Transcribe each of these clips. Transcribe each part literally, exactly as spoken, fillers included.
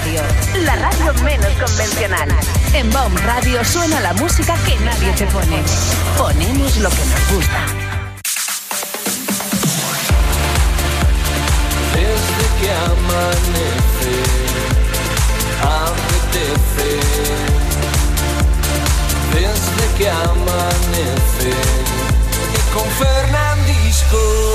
Radio, la radio menos convencional. En Bomb Radio suena la música que nadie te pone. Ponemos lo que nos gusta. Desde que amanece, apetece. Desde que amanece, y con Fernandisco.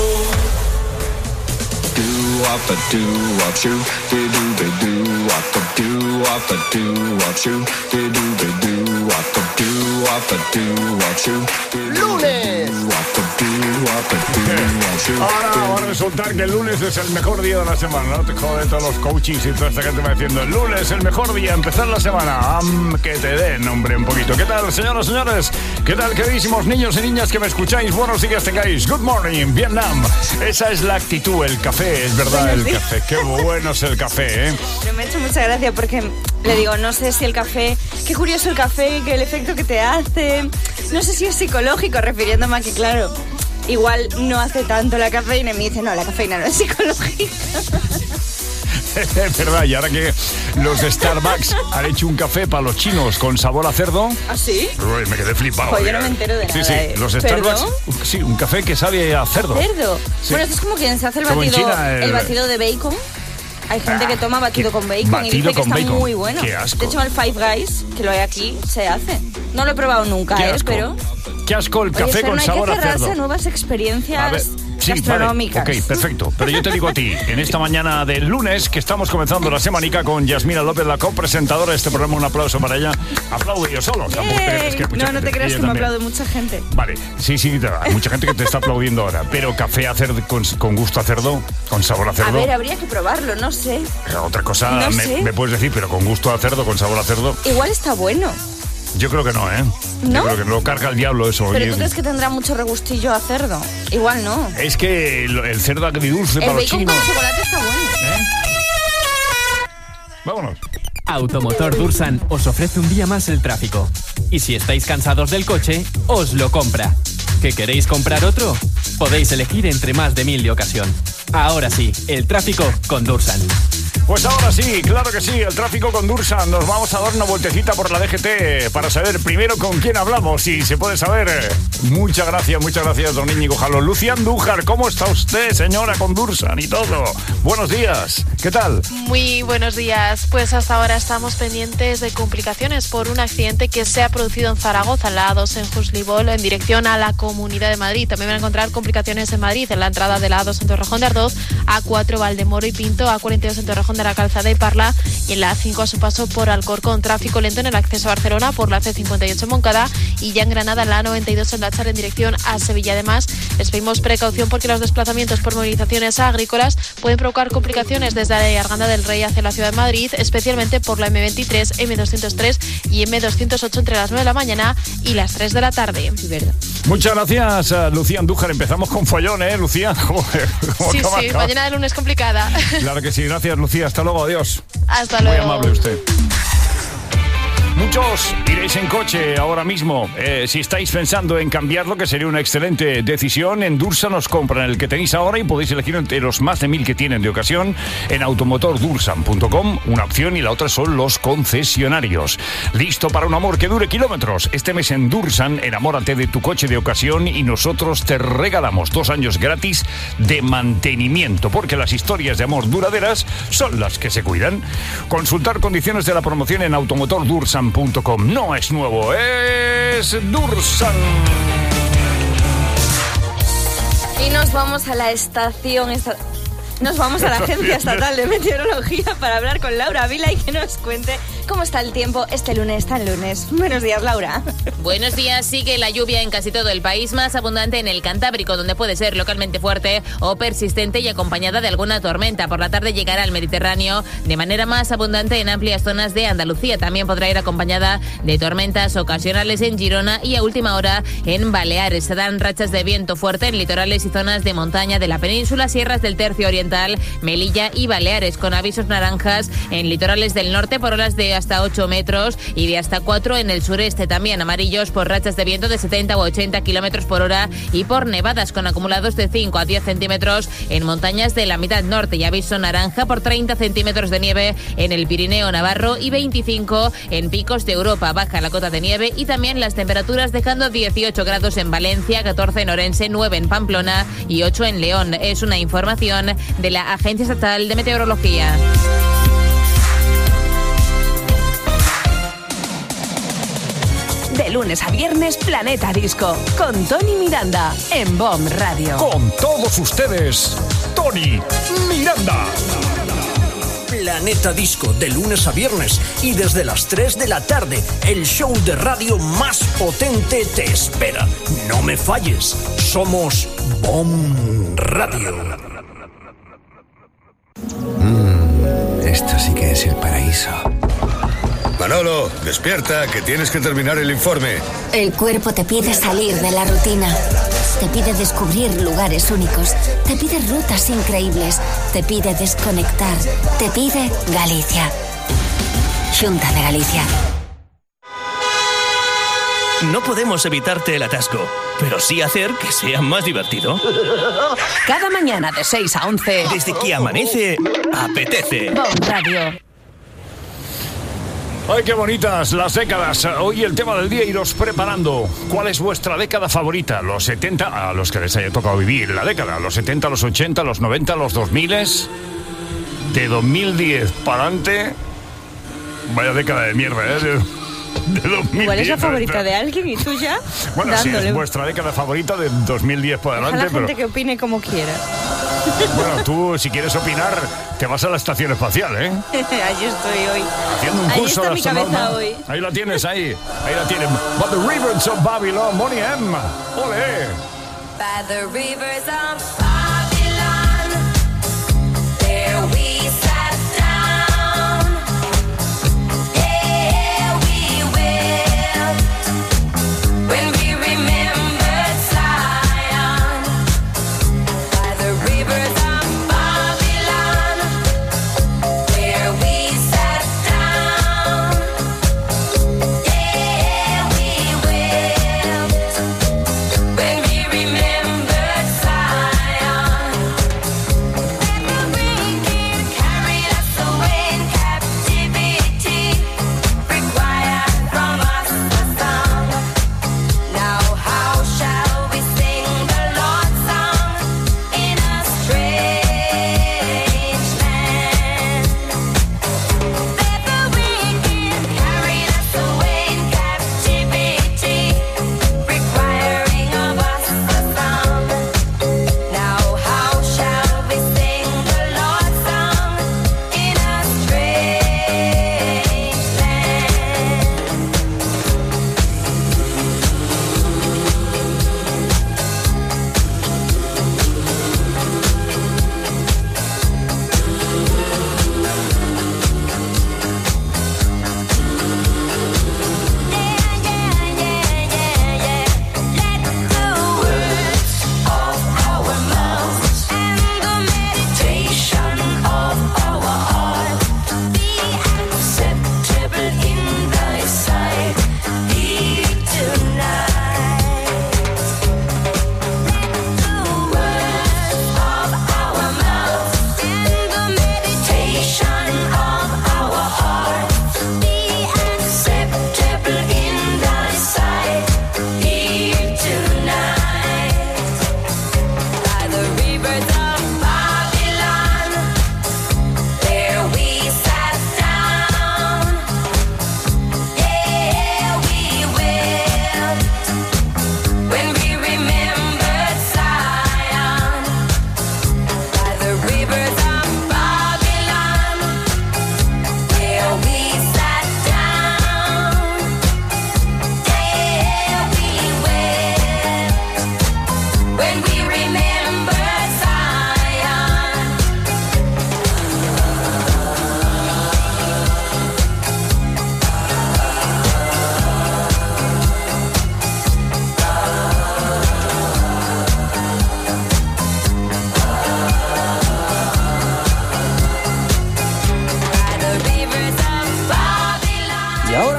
Do what the do what you do do do what the do what the do what you do do do what the do what the do what you lunes. Ahora va a resultar que el lunes es el mejor día de la semana, ¿no? Te joden todos los coaches y toda esta gente me diciendo el lunes es el mejor día, empezar la semana. Um, que te den, hombre, un poquito. ¿Qué tal, señoras y señores? ¿Qué tal, queridísimos niños y niñas que me escucháis? Buenos días tengáis. Good morning, Vietnam. Esa es la actitud, el café, es verdad, el café. Qué bueno es el café, ¿eh? Pero me ha hecho mucha gracia porque le digo, no sé si el café, qué curioso el café, que el efecto que te hace, no sé si es psicológico, refiriéndome a que, claro, igual no hace tanto la cafeína. Y me dice, no, la cafeína no es psicológica. Es verdad, y ahora que los Starbucks han hecho un café para los chinos con sabor a cerdo. ¿Ah, sí? Uy, me quedé flipado. Pues yo no me entero de sí, nada. Sí, ¿eh? los Starbucks. Sí, un café que sabe a cerdo. ¿A cerdo? Sí. Bueno, esto es como quien se hace el como batido, China, el... el batido de bacon. Hay gente ah, que toma batido con bacon batido y dice que con está bacon. muy bueno. Qué asco. De hecho, el Five Guys, que lo hay aquí, se hace. No lo he probado nunca, ¿eh? Pero... Qué asco el café. Oye, con sabor a cerdo. hay que cerrarse a nuevas experiencias a ver, sí, gastronómicas. Vale. Ok, perfecto. Pero yo te digo a ti, en esta mañana del lunes, que estamos comenzando la semanica con Yasmina López, la copresentadora de este programa, un aplauso para ella. Aplaudo yo solo. Es que no, no te creas que me aplaude mucha gente. Vale, sí, sí, hay mucha gente que te está aplaudiendo ahora. Pero café a cerdo, con, con gusto a cerdo, con sabor a cerdo. A ver, habría que probarlo, no sé. Otra cosa no me, sé. me puedes decir, pero con gusto a cerdo, con sabor a cerdo. Igual está bueno. Yo creo que no, ¿eh? ¿No? Yo creo que no lo carga el diablo eso. ¿Pero y... tú crees que tendrá mucho regustillo a cerdo? Igual no. Es que el, el cerdo agridulce el para los chinos. chinos. El bacon con chocolate está bueno. ¿Eh? Vámonos. Automotor Dursan os ofrece un día más el tráfico. Y si estáis cansados del coche, os lo compra. ¿Que queréis comprar otro? Podéis elegir entre más de mil de ocasión. Ahora sí, el tráfico con Dursan. Pues ahora sí, claro que sí, el tráfico con Dursan. Nos vamos a dar una vueltecita por la D G T para saber primero con quién hablamos, si se puede saber. Muchas gracias, muchas gracias, don Íñigo Jalón. Lucía Andújar, ¿cómo está usted, señora, con Dursan y todo? Buenos días, ¿qué tal? Muy buenos días. Pues hasta ahora estamos pendientes de complicaciones por un accidente que se ha producido en Zaragoza, en la A dos en Juslibol, en dirección a la Comunidad de Madrid. También van a encontrar complicaciones en Madrid, en la entrada de la A dos en Torrejón de Ardoz, A cuatro Valdemoro y Pinto, A cuarenta y dos en Torrejón de la Calzada y Parla, y en la A cinco a su paso por Alcorcón. Tráfico lento en el acceso a Barcelona por la C cincuenta y ocho en Moncada, y ya en Granada en la A noventa y dos en Láchar en dirección a Sevilla. Además, les pedimos precaución porque los desplazamientos por movilizaciones agrícolas pueden provocar complicaciones desde la Arganda del Rey hacia la ciudad de Madrid, especialmente por la M veintitrés, M doscientos tres y M doscientos ocho entre las nueve de la mañana y las tres de la tarde. Muchas gracias, Lucía Andújar. Empezamos con follón, ¿eh, Lucía? Joder, sí, sí, mañana de lunes complicada. Claro que sí, gracias, Lucía. Hasta luego, adiós. Hasta luego. Muy amable usted. Muchos iréis en coche ahora mismo. Eh, si estáis pensando en cambiarlo, que sería una excelente decisión, en Dursan os compran el que tenéis ahora y podéis elegir entre los más de mil que tienen de ocasión en automotor dursan punto com. Una opción y la otra son los concesionarios. ¿Listo para un amor que dure kilómetros? Este mes en Dursan, enamórate de tu coche de ocasión y nosotros te regalamos dos años gratis de mantenimiento, porque las historias de amor duraderas son las que se cuidan. Consultar condiciones de la promoción en automotor dursan punto com. No es nuevo, es Dursan. Y nos vamos a la estación esta... Nos vamos a la Agencia Estatal de Meteorología para hablar con Laura Vila y que nos cuente cómo está el tiempo este lunes tan lunes. Buenos días, Laura. Buenos días. Sigue la lluvia en casi todo el país, más abundante en el Cantábrico, donde puede ser localmente fuerte o persistente y acompañada de alguna tormenta. Por la tarde llegará al Mediterráneo de manera más abundante en amplias zonas de Andalucía. También podrá ir acompañada de tormentas ocasionales en Girona y a última hora en Baleares. Se dan rachas de viento fuerte en litorales y zonas de montaña de la península, sierras del tercio oriental Oriental, Melilla y Baleares, con avisos naranjas en litorales del norte por olas de hasta ocho metros y de hasta cuatro en el sureste. También amarillos por rachas de viento de setenta u ochenta kilómetros por hora y por nevadas con acumulados de cinco a diez centímetros en montañas de la mitad norte, y aviso naranja por treinta centímetros de nieve en el Pirineo Navarro y veinticinco en picos de Europa. Baja la cota de nieve y también las temperaturas, dejando dieciocho grados en Valencia, catorce en Orense, nueve en Pamplona y ocho en León. Es una información de la Agencia Estatal de Meteorología. De lunes a viernes, Planeta Disco, con Tony Miranda, en B O M Radio. Con todos ustedes, Tony Miranda. Planeta Disco, de lunes a viernes y desde las tres de la tarde, el show de radio más potente te espera. No me falles, somos B O M Radio. Mmm, esto sí que es el paraíso. Manolo, despierta, que tienes que terminar el informe. El cuerpo te pide salir de la rutina. Te pide descubrir lugares únicos. Te pide rutas increíbles. Te pide desconectar. Te pide Galicia. Xunta de Galicia. No podemos evitarte el atasco, pero sí hacer que sea más divertido. Cada mañana de seis a once. Desde que amanece, apetece. B O M Radio. ¡Ay, qué bonitas las décadas! Hoy el tema del día, iros preparando. ¿Cuál es vuestra década favorita? ¿Los setenta, a los que les haya tocado vivir la década? ¿Los setenta, los ochenta, los noventa, los dos mil? De dos mil diez para adelante. Vaya década de mierda, ¿eh? De, de dos mil diez. Igual es la favorita de alguien y tú ya Bueno, dándole. sí, es vuestra década favorita de dos mil diez para Deja adelante. a la gente pero... que opine como quiera. Bueno, tú, si quieres opinar, te vas a la estación espacial, ¿eh? Allí estoy hoy. Haciendo un Ahí curso está de mi cabeza astronauta. hoy. Ahí la tienes, ahí. Ahí la tienes. By the rivers of Babylon, Bonnie M. ¡Ole! By the rivers of Babylon, there we sat down. There we wept when we remembered Zion. By the rivers of Babylon, where we sat down. There we wept when we remembered Zion.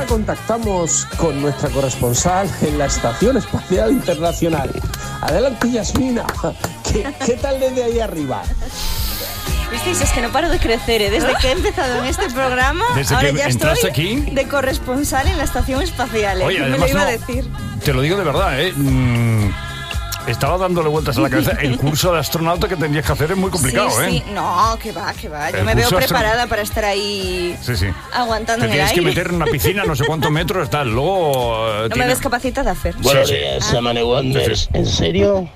ahora contactamos con nuestra corresponsal en la Estación Espacial Internacional. Adelante, Yasmina. ¿Qué, qué tal desde ahí arriba? ¿Visteis? Es que no paro de crecer, ¿eh? Desde que he empezado en este programa, Desde ahora que ya entraste estoy aquí. de corresponsal en la Estación Espacial, ¿eh? Oye, me lo además iba a no- decir. Te lo digo de verdad, ¿eh? Mm, estaba dándole vueltas a la cabeza. El curso de astronauta que tendrías que hacer es muy complicado, sí, ¿eh? sí. No, que va, que va. Yo El me veo curso astro- preparada para estar ahí Sí, sí. aguantando Te en el tienes aire. que meter en una piscina, no sé cuántos metros, tal. Luego. eh, No me tiene- ves capacitada, Fer. Buenos Sí, sí. días, Ah. Samane Wonders. ¿En serio?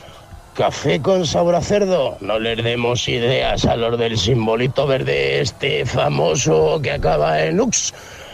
¿Café con sabor a cerdo? No les demos ideas a los del simbolito verde este famoso que acaba en Ux.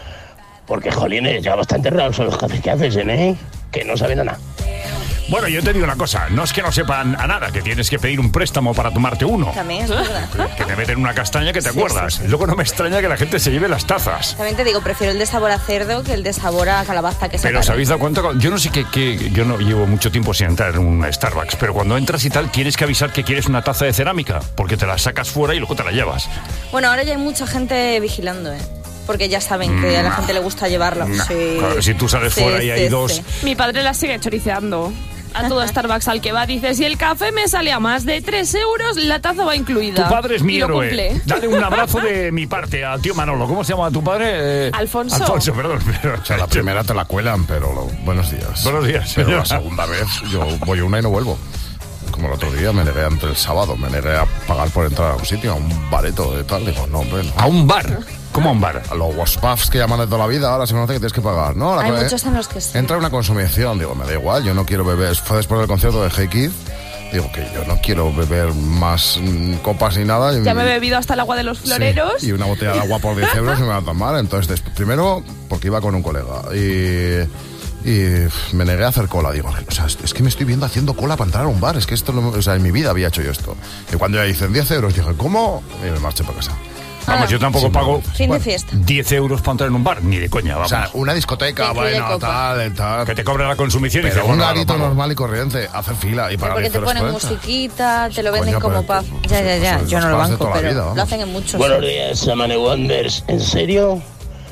Porque, jolines, ya bastante raros son los cafés que hacen, ¿eh? Que no saben a nada. Bueno, yo te digo una cosa, no es que no sepan a nada, que tienes que pedir un préstamo para tomarte uno. También es verdad. Que te meten una castaña que te Sí, acuerdas. sí, sí. Luego no me extraña que la gente se lleve las tazas. También te digo, prefiero el de sabor a cerdo que el de sabor a calabaza que se Pero ¿os habéis dado cuenta? Yo no sé qué, qué- yo no llevo mucho tiempo sin entrar en un Starbucks, pero cuando entras y tal, tienes que avisar que quieres una taza de cerámica, porque te la sacas fuera y luego te la llevas. Bueno, ahora ya hay mucha gente vigilando, ¿eh? Porque ya saben que a la Nah. gente le gusta llevarlo. Nah. Sí. Claro, si tú sales Sí, fuera y hay sí, dos... sí. Mi padre la sigue choriceando. A todo Starbucks al que va, dice, si el café me sale a más de tres euros, la taza va incluida. Tu padre es mi Y lo héroe. cumple. Dale un abrazo de mi parte al tío Manolo. ¿Cómo se llama tu padre? Eh, Alfonso. Alfonso, perdón. Pero, O sea, la primera te la cuelan, pero lo- buenos días. Buenos días, Pero señora. la segunda vez yo voy una y no vuelvo. Como el otro día me negué ante el sábado, me negué a pagar por entrar a un sitio, a un bareto de tal. Digo, no, hombre, no. ¿A un bar? ¿Cómo a un bar? A los waspuffs que llaman de toda la vida, ahora se conoce que tienes que pagar. No, la Hay cosa- muchos en los que sí. Entra una consumición, digo, me da igual, yo no quiero beber. Fue después del concierto de Hey Kid, digo que yo no quiero beber más mm, copas ni nada. y- Ya me he bebido hasta el agua de los floreros. Sí, y una botella de agua por diez euros no me va a tomar. Entonces, des- primero, porque iba con un colega. Y, y pf, me negué a hacer cola. Digo, o sea, es, es que me estoy viendo haciendo cola para entrar a un bar. Es que esto, no, o sea, en mi vida había hecho yo esto. Y cuando ya dicen diez euros, dije, ¿cómo? Y me marché para casa. Vamos, yo tampoco Sí, pago Fin de fiesta. diez euros para entrar en un bar, ni de coña, O vamos. sea, una discoteca, Incluye bueno, copa. tal, tal. Que te cobra la consumición y Pero dices, un bueno, garito no pago. normal y corriente, hacer fila y pagar Porque diez te euros ponen por entrar. musiquita, te lo venden Coño, como pero- pub. Ya, ya, ya. pues Yo no los lo pubs de banco, toda la pero vida, vamos. lo hacen en muchos. Buenos días, Samane Wonders. ¿En serio?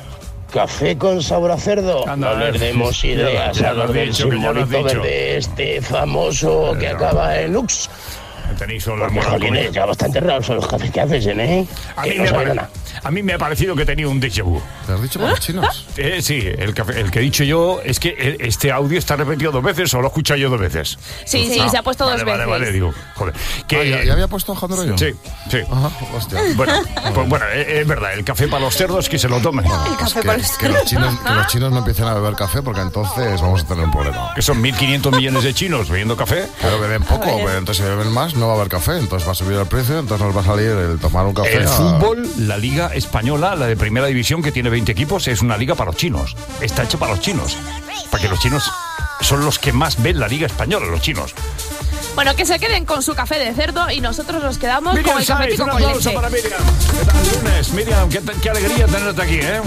¿Café con sabor a cerdo? Anda, no eh, les demos ya lo- ideas ya a lo los has del dicho, que ya lo has simbolito dicho. verde este famoso que Pero- acaba en Ux. Tenéis solo la Porque, moral jolines, conmigo. ya bastante raros son los cafés que hacen, ¿eh? A Que mí, no me saben a pare- nada. a mí me ha parecido que tenía un déjà vu. ¿Te has dicho para los chinos? Eh, sí, el, café- el que he dicho yo es que eh, este audio está repetido dos veces o lo he escuchado yo dos veces. Sí, sí, Ah, se ha puesto vale, dos vale, veces. Vale, digo, joder. Que, Ah, ¿ya, ya había puesto Alejandro yo? Sí, sí. Ajá, hostia. Bueno, pues bueno, eh, es verdad, el café para los cerdos que se lo tomen. El café que, para los que los chinos, que los chinos no empiecen a beber café porque entonces vamos a tener un problema. Que son mil quinientos millones de chinos bebiendo café. Pero beben poco, pero entonces si beben más no va a haber café, entonces va a subir el precio, entonces nos va a salir el tomar un café. El a- fútbol, la liga española, la de primera división que tiene veinte equipos, es una liga para los chinos. Está hecha para los chinos. Para que los chinos son los que más ven la liga española, los chinos. Bueno, que se queden con su café de cerdo y nosotros nos quedamos Miriam con el Sáez, cafetico un con aplauso leche. para Miriam. ¿Qué tal, lunes? Miriam, qué, qué alegría tenerte aquí, ¿eh?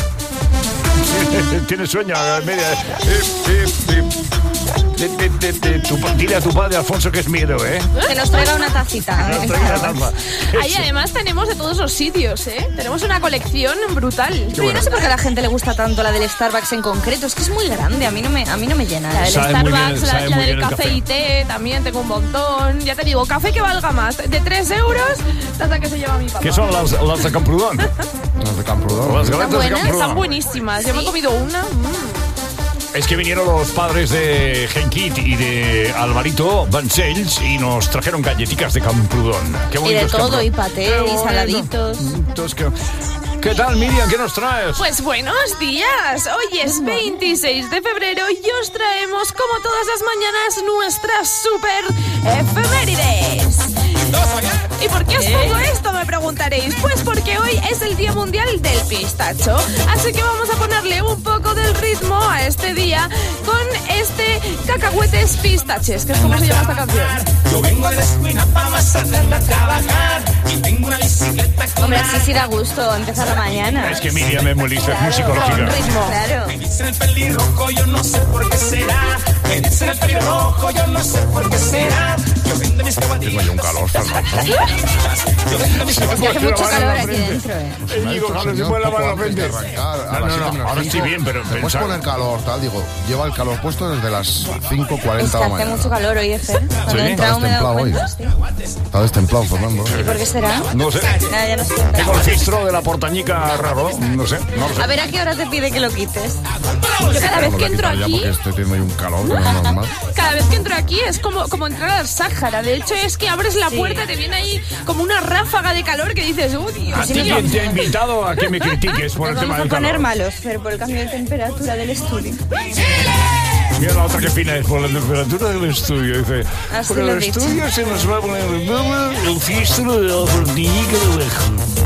Tienes sueño, Miriam. Sí, sí, sí. De- de- de- de- tu pa- dile a tu padre, Alfonso, que es mi héroe, ¿eh? Que nos traiga una tacita. Nos traiga una taza. Ahí Eso. además tenemos de todos los sitios, ¿eh? Tenemos una colección brutal. Yo no sé por qué a la gente le gusta tanto la del Starbucks en concreto. Es que es muy grande, a mí no me, a mí no me llena. La del Sabe muy bien, Starbucks, la, sabe la muy del bien el café café. y té, también tengo un montón. Ya te digo, café que valga más. De tres euros, taza que se lleva mi papá. ¿Qué son las, las de Camprodón? Las de Camprodón. Las galetas de Están Camprodón. buenísimas. Yo me he comido una. mm. Es que vinieron los padres de Genkit y de Alvarito Vancells y nos trajeron galletitas de Camprodón. Qué Y de bonito es todo, Camprodón. y paté, Qué y bueno. saladitos. Entonces, ¿qué, ¿qué tal, Miriam? ¿Qué nos traes? Pues buenos días. Hoy es veintiséis de febrero y os traemos, como todas las mañanas, nuestras super efemérides. ¿Y por qué os pongo esto? Me preguntaréis. Pues porque hoy es el Día Mundial del Pistacho. Así que vamos a ponerle un poco del ritmo a este día con este Cacahuetes Pistaches, que es como se llama esta canción. Yo vengo de la escuela para más hacerla trabajar y tengo una bicicleta con Hombre, así sí da gusto empezar la mañana. Es que Miriam es muy lista, es Con musicológica. ritmo. Claro. Me dicen el pelirrojo, yo no sé por qué será. Me dicen el pelirrojo, yo no sé por qué será. Tengo yo un calor, Fernando. Hace mucho calor aquí dentro, ¿eh? Pues me ha dicho el señor poco antes de arrancar. A No, las no, siete no, menos ahora estoy cinco. bien, pero ¿Te puedes pensaba- poner calor, tal? Digo, lleva el calor puesto desde las cinco Es cuarenta que de la hace mañana. mucho calor hoy, Efe. Cuando he Sí, entrado me he dado templado hoy. cuenta, sí. Está destemplado, Fernando. ¿Y por qué será? No sé. Nada, ya no sé. Tengo el filtro de la portañica raro, no sé, no lo sé. A ver, ¿a qué hora te pide que lo quites? Yo cada vez No lo voy que a entro quitar ya aquí, porque estoy teniendo ahí un calor que no es normal. cada vez que entro aquí es como, como entrar al Sáhara. De hecho, es que abres la Sí. puerta y te viene ahí como una ráfaga de calor que dices, uy, Dios ¿A ti mío. quién te ha invitado a que me critiques por el Nos tema vamos a del poner calor? malos, pero por el cambio de temperatura del estudio. Mira la otra que opina es por la temperatura del estudio. Dice, Así por lo el he dicho. estudio se nos va a poner el filtro de la portañica de oveja.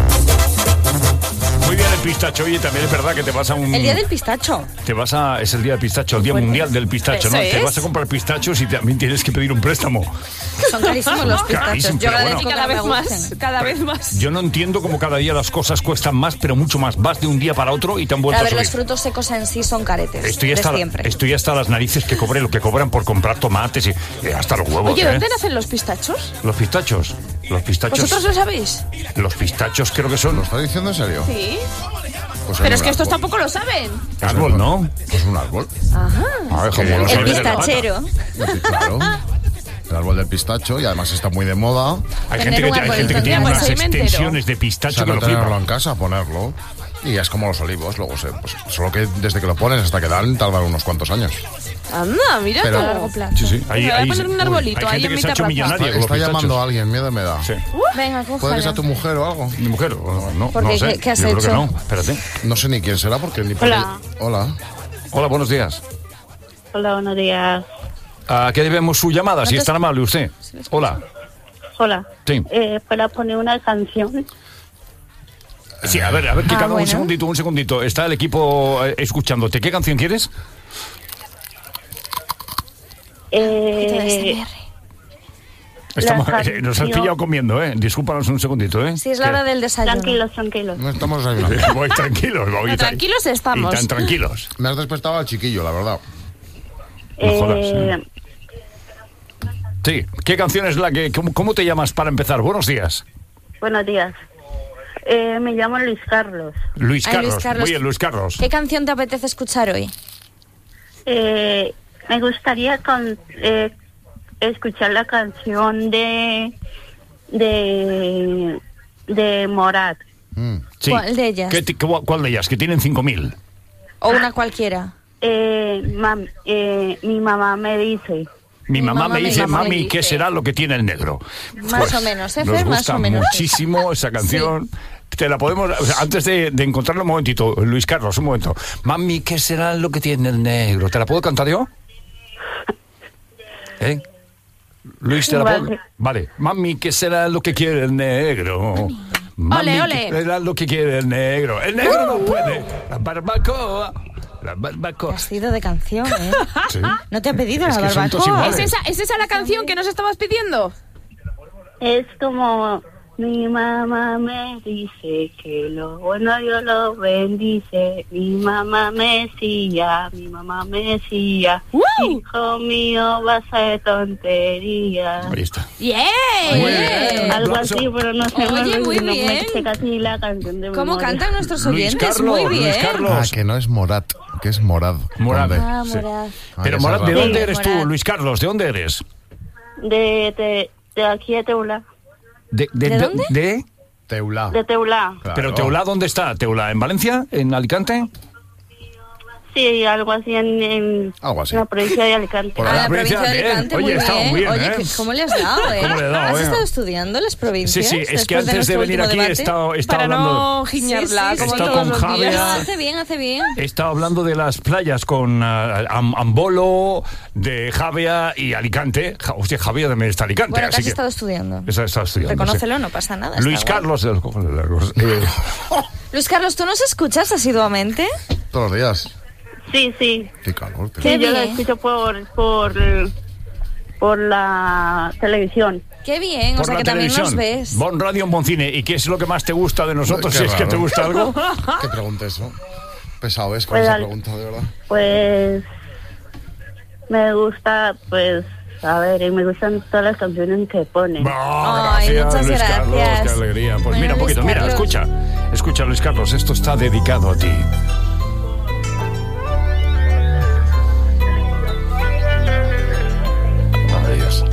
Muy bien el pistacho. Oye, también es verdad que te vas a un... El día del pistacho. Te vas a... Es el día del pistacho, el día Fuerte. mundial del pistacho, ¿no? Eso Te es. vas a comprar pistachos y también tienes que pedir un préstamo. Son carísimos los pistachos. Carísimo, Yo pero agradezco bueno. que Cada me vez más, gusten. cada vez más. Yo no entiendo cómo cada día las cosas cuestan más, pero mucho más. Vas de un día para otro y te han vuelto A a ver, subir. los frutos secos en sí son caretes. Estoy de hasta, siempre. estoy hasta las narices que cobre lo que cobran por comprar tomates y eh, hasta los huevos. Oye, ¿eh? ¿dónde nacen los pistachos? Los pistachos. Los pistachos. ¿Vosotros lo sabéis? Los pistachos creo que son. ¿Lo estás diciendo en serio? Sí. Pues en Pero es un que estos árbol. tampoco lo saben. Árbol, ¿no? Pues un árbol. Ajá. A ver, como El lo sabes de la pistachero. Sí, claro. El árbol del pistacho y además está muy de moda. Hay Tener gente que, un hay arbolito. gente que tiene Mira, pues unas ahí me entero. extensiones de O pistacho sea, que no lo tenerlo flipan. en casa, ponerlo. Y es como los olivos, luego se, pues, solo que desde que lo pones hasta que dan, tardan unos cuantos años. Anda, mira Pero- tú. A largo plazo. Sí, sí. Me voy a poner un arbolito hay ahí gente en que mi se ha hecho terraza. millonaria Está, con los está llamando pistachos. a alguien, miedo me da. Sí. Venga, ¿Puede cójala. que sea tu mujer o algo? Mi mujer, o no, ¿Por no qué? sé. ¿Qué- qué has Yo creo que hecho? no. Espérate. No sé ni quién será porque ni por Hola. ahí- Hola. Hola, buenos días. Hola, buenos días. ¿A qué debemos su llamada? Si es tan amable usted. Hola. Hola. Sí. Eh, para poner una canción. Sí, a ver, a ver, que Ah, cada un bueno. segundito, un segundito. Está el equipo eh, escuchándote. ¿Qué canción quieres? Eh, Estamos, La eh, nos has canción- pillado comiendo, ¿eh? Discúlpanos un segundito, ¿eh? Sí, es la hora del desayuno. tranquilos, tranquilos. No estamos ayudando. Voy tranquilos, voy No, tan- tranquilos estamos. Y tan tranquilos. Me has despertado al chiquillo, la verdad. No jodas, Eh, Sí. ¿Qué canción es la que... ¿Cómo, cómo te llamas para empezar? Buenos días. buenos días. Eh, me llamo Luis Carlos. Luis Ay, Carlos. Luis Carlos. Muy bien, Luis Carlos. ¿Qué canción te apetece escuchar hoy? Eh, me gustaría con, eh, escuchar la canción de de de Morat. Mm. Sí. ¿Cuál de ellas? ¿Qué ti- cu- ¿Cuál de ellas? Que tienen cinco mil. O una cualquiera. Eh, mam- eh, mi mamá me dice. Mi mamá, mamá me me dice, llama, me mami, dice". ¿qué será lo que tiene el negro? Más o menos, ¿eh, Nos Fer? Más gusta o menos. muchísimo esa canción. Te la podemos... o sea, antes de, de encontrarla un momentito, Luis Carlos, un momento. Mami, ¿qué será lo que tiene el negro? ¿Te la puedo cantar yo? ¿Eh? Luis, ¿te la puedo? Vale. Vale. Mami, ¿qué será lo que quiere el negro? Mami, Ole, ole. ¿qué será lo que quiere el negro? El negro no puede. La barbacoa. La barbacoa. Has sido de canción, ¿eh? Sí. No te ha pedido Es la que son todos barbacoa. iguales. ¿Es esa, ¿Es esa la canción que nos estabas pidiendo? Es como mi mamá me dice que lo bueno Dios lo bendice. Mi mamá me decía, mi mamá me decía, hijo mío, vas a de tonterías. Ahí está. ¡Bien! Muy bien. Algo aplauso. así, pero no sé, Oye, no, muy no bien. me sé casi la canción de ¿Cómo memoria. cantan nuestros Luis oyentes? Carlos, Muy Luis bien. Carlos. Ah, que no es Morat, que es Morad. Morad. con D. Ah, Sí. Morad. Ah, Pero, que Morad, es ¿de raro. dónde Sí, eres tú, Morad. Luis Carlos? ¿De dónde eres? De, de, de aquí de Teulá. ¿De, de, ¿De dónde? de- Teulá. De Teulá. Claro. ¿Pero Teulá dónde está? ¿Teulá en Valencia? ¿En Alicante? Sí, algo así en, en Algo así. la provincia de Alicante. Por A ahí. la provincia de Bien. Alicante, Oye, muy estamos bien. bien, Oye, ¿eh? ¿qué- ¿cómo le has dado, eh? ¿Cómo le he dado, ¿Has eh? estado estudiando las Sí, provincias? sí, es que después antes de nuestro venir último aquí he debate? estado, he estado Para hablando... no giñarla Sí, sí, como sí. todos Con los Javier. días. No, hace bien, hace bien. He estado hablando de las playas con ah, Am- Ambolo, de Javia y Alicante. Ja- Hostia, Javia también está Alicante, Bueno, que así has que... estado estudiando. Esa- estaba estudiando, Reconócelo, sí. no pasa nada. Luis está guay. Carlos de los cojones largos. Eh, Luis Carlos, ¿tú nos escuchas asiduamente? Todos los días. Sí, sí. Qué calor. tío. Qué Sí, yo lo bien. escucho por, por, por la televisión. Qué bien, o por sea la que también televisión. nos ves. Bon Radio, Bon Cine. ¿Y qué es lo que más te gusta de nosotros? Qué Si es que raro. te gusta algo. ¿Qué pregunta eso? Pesado es con Pues esa al- pregunta, de verdad. Pues me gusta, pues, a ver, y me gustan todas las canciones que ponen. Oh, gracias, muchas Luis gracias. Carlos, qué alegría. Pues Bueno, mira un Luis poquito, mira, Carlos. escucha. Escucha, Luis Carlos, esto está dedicado a ti. Adiós.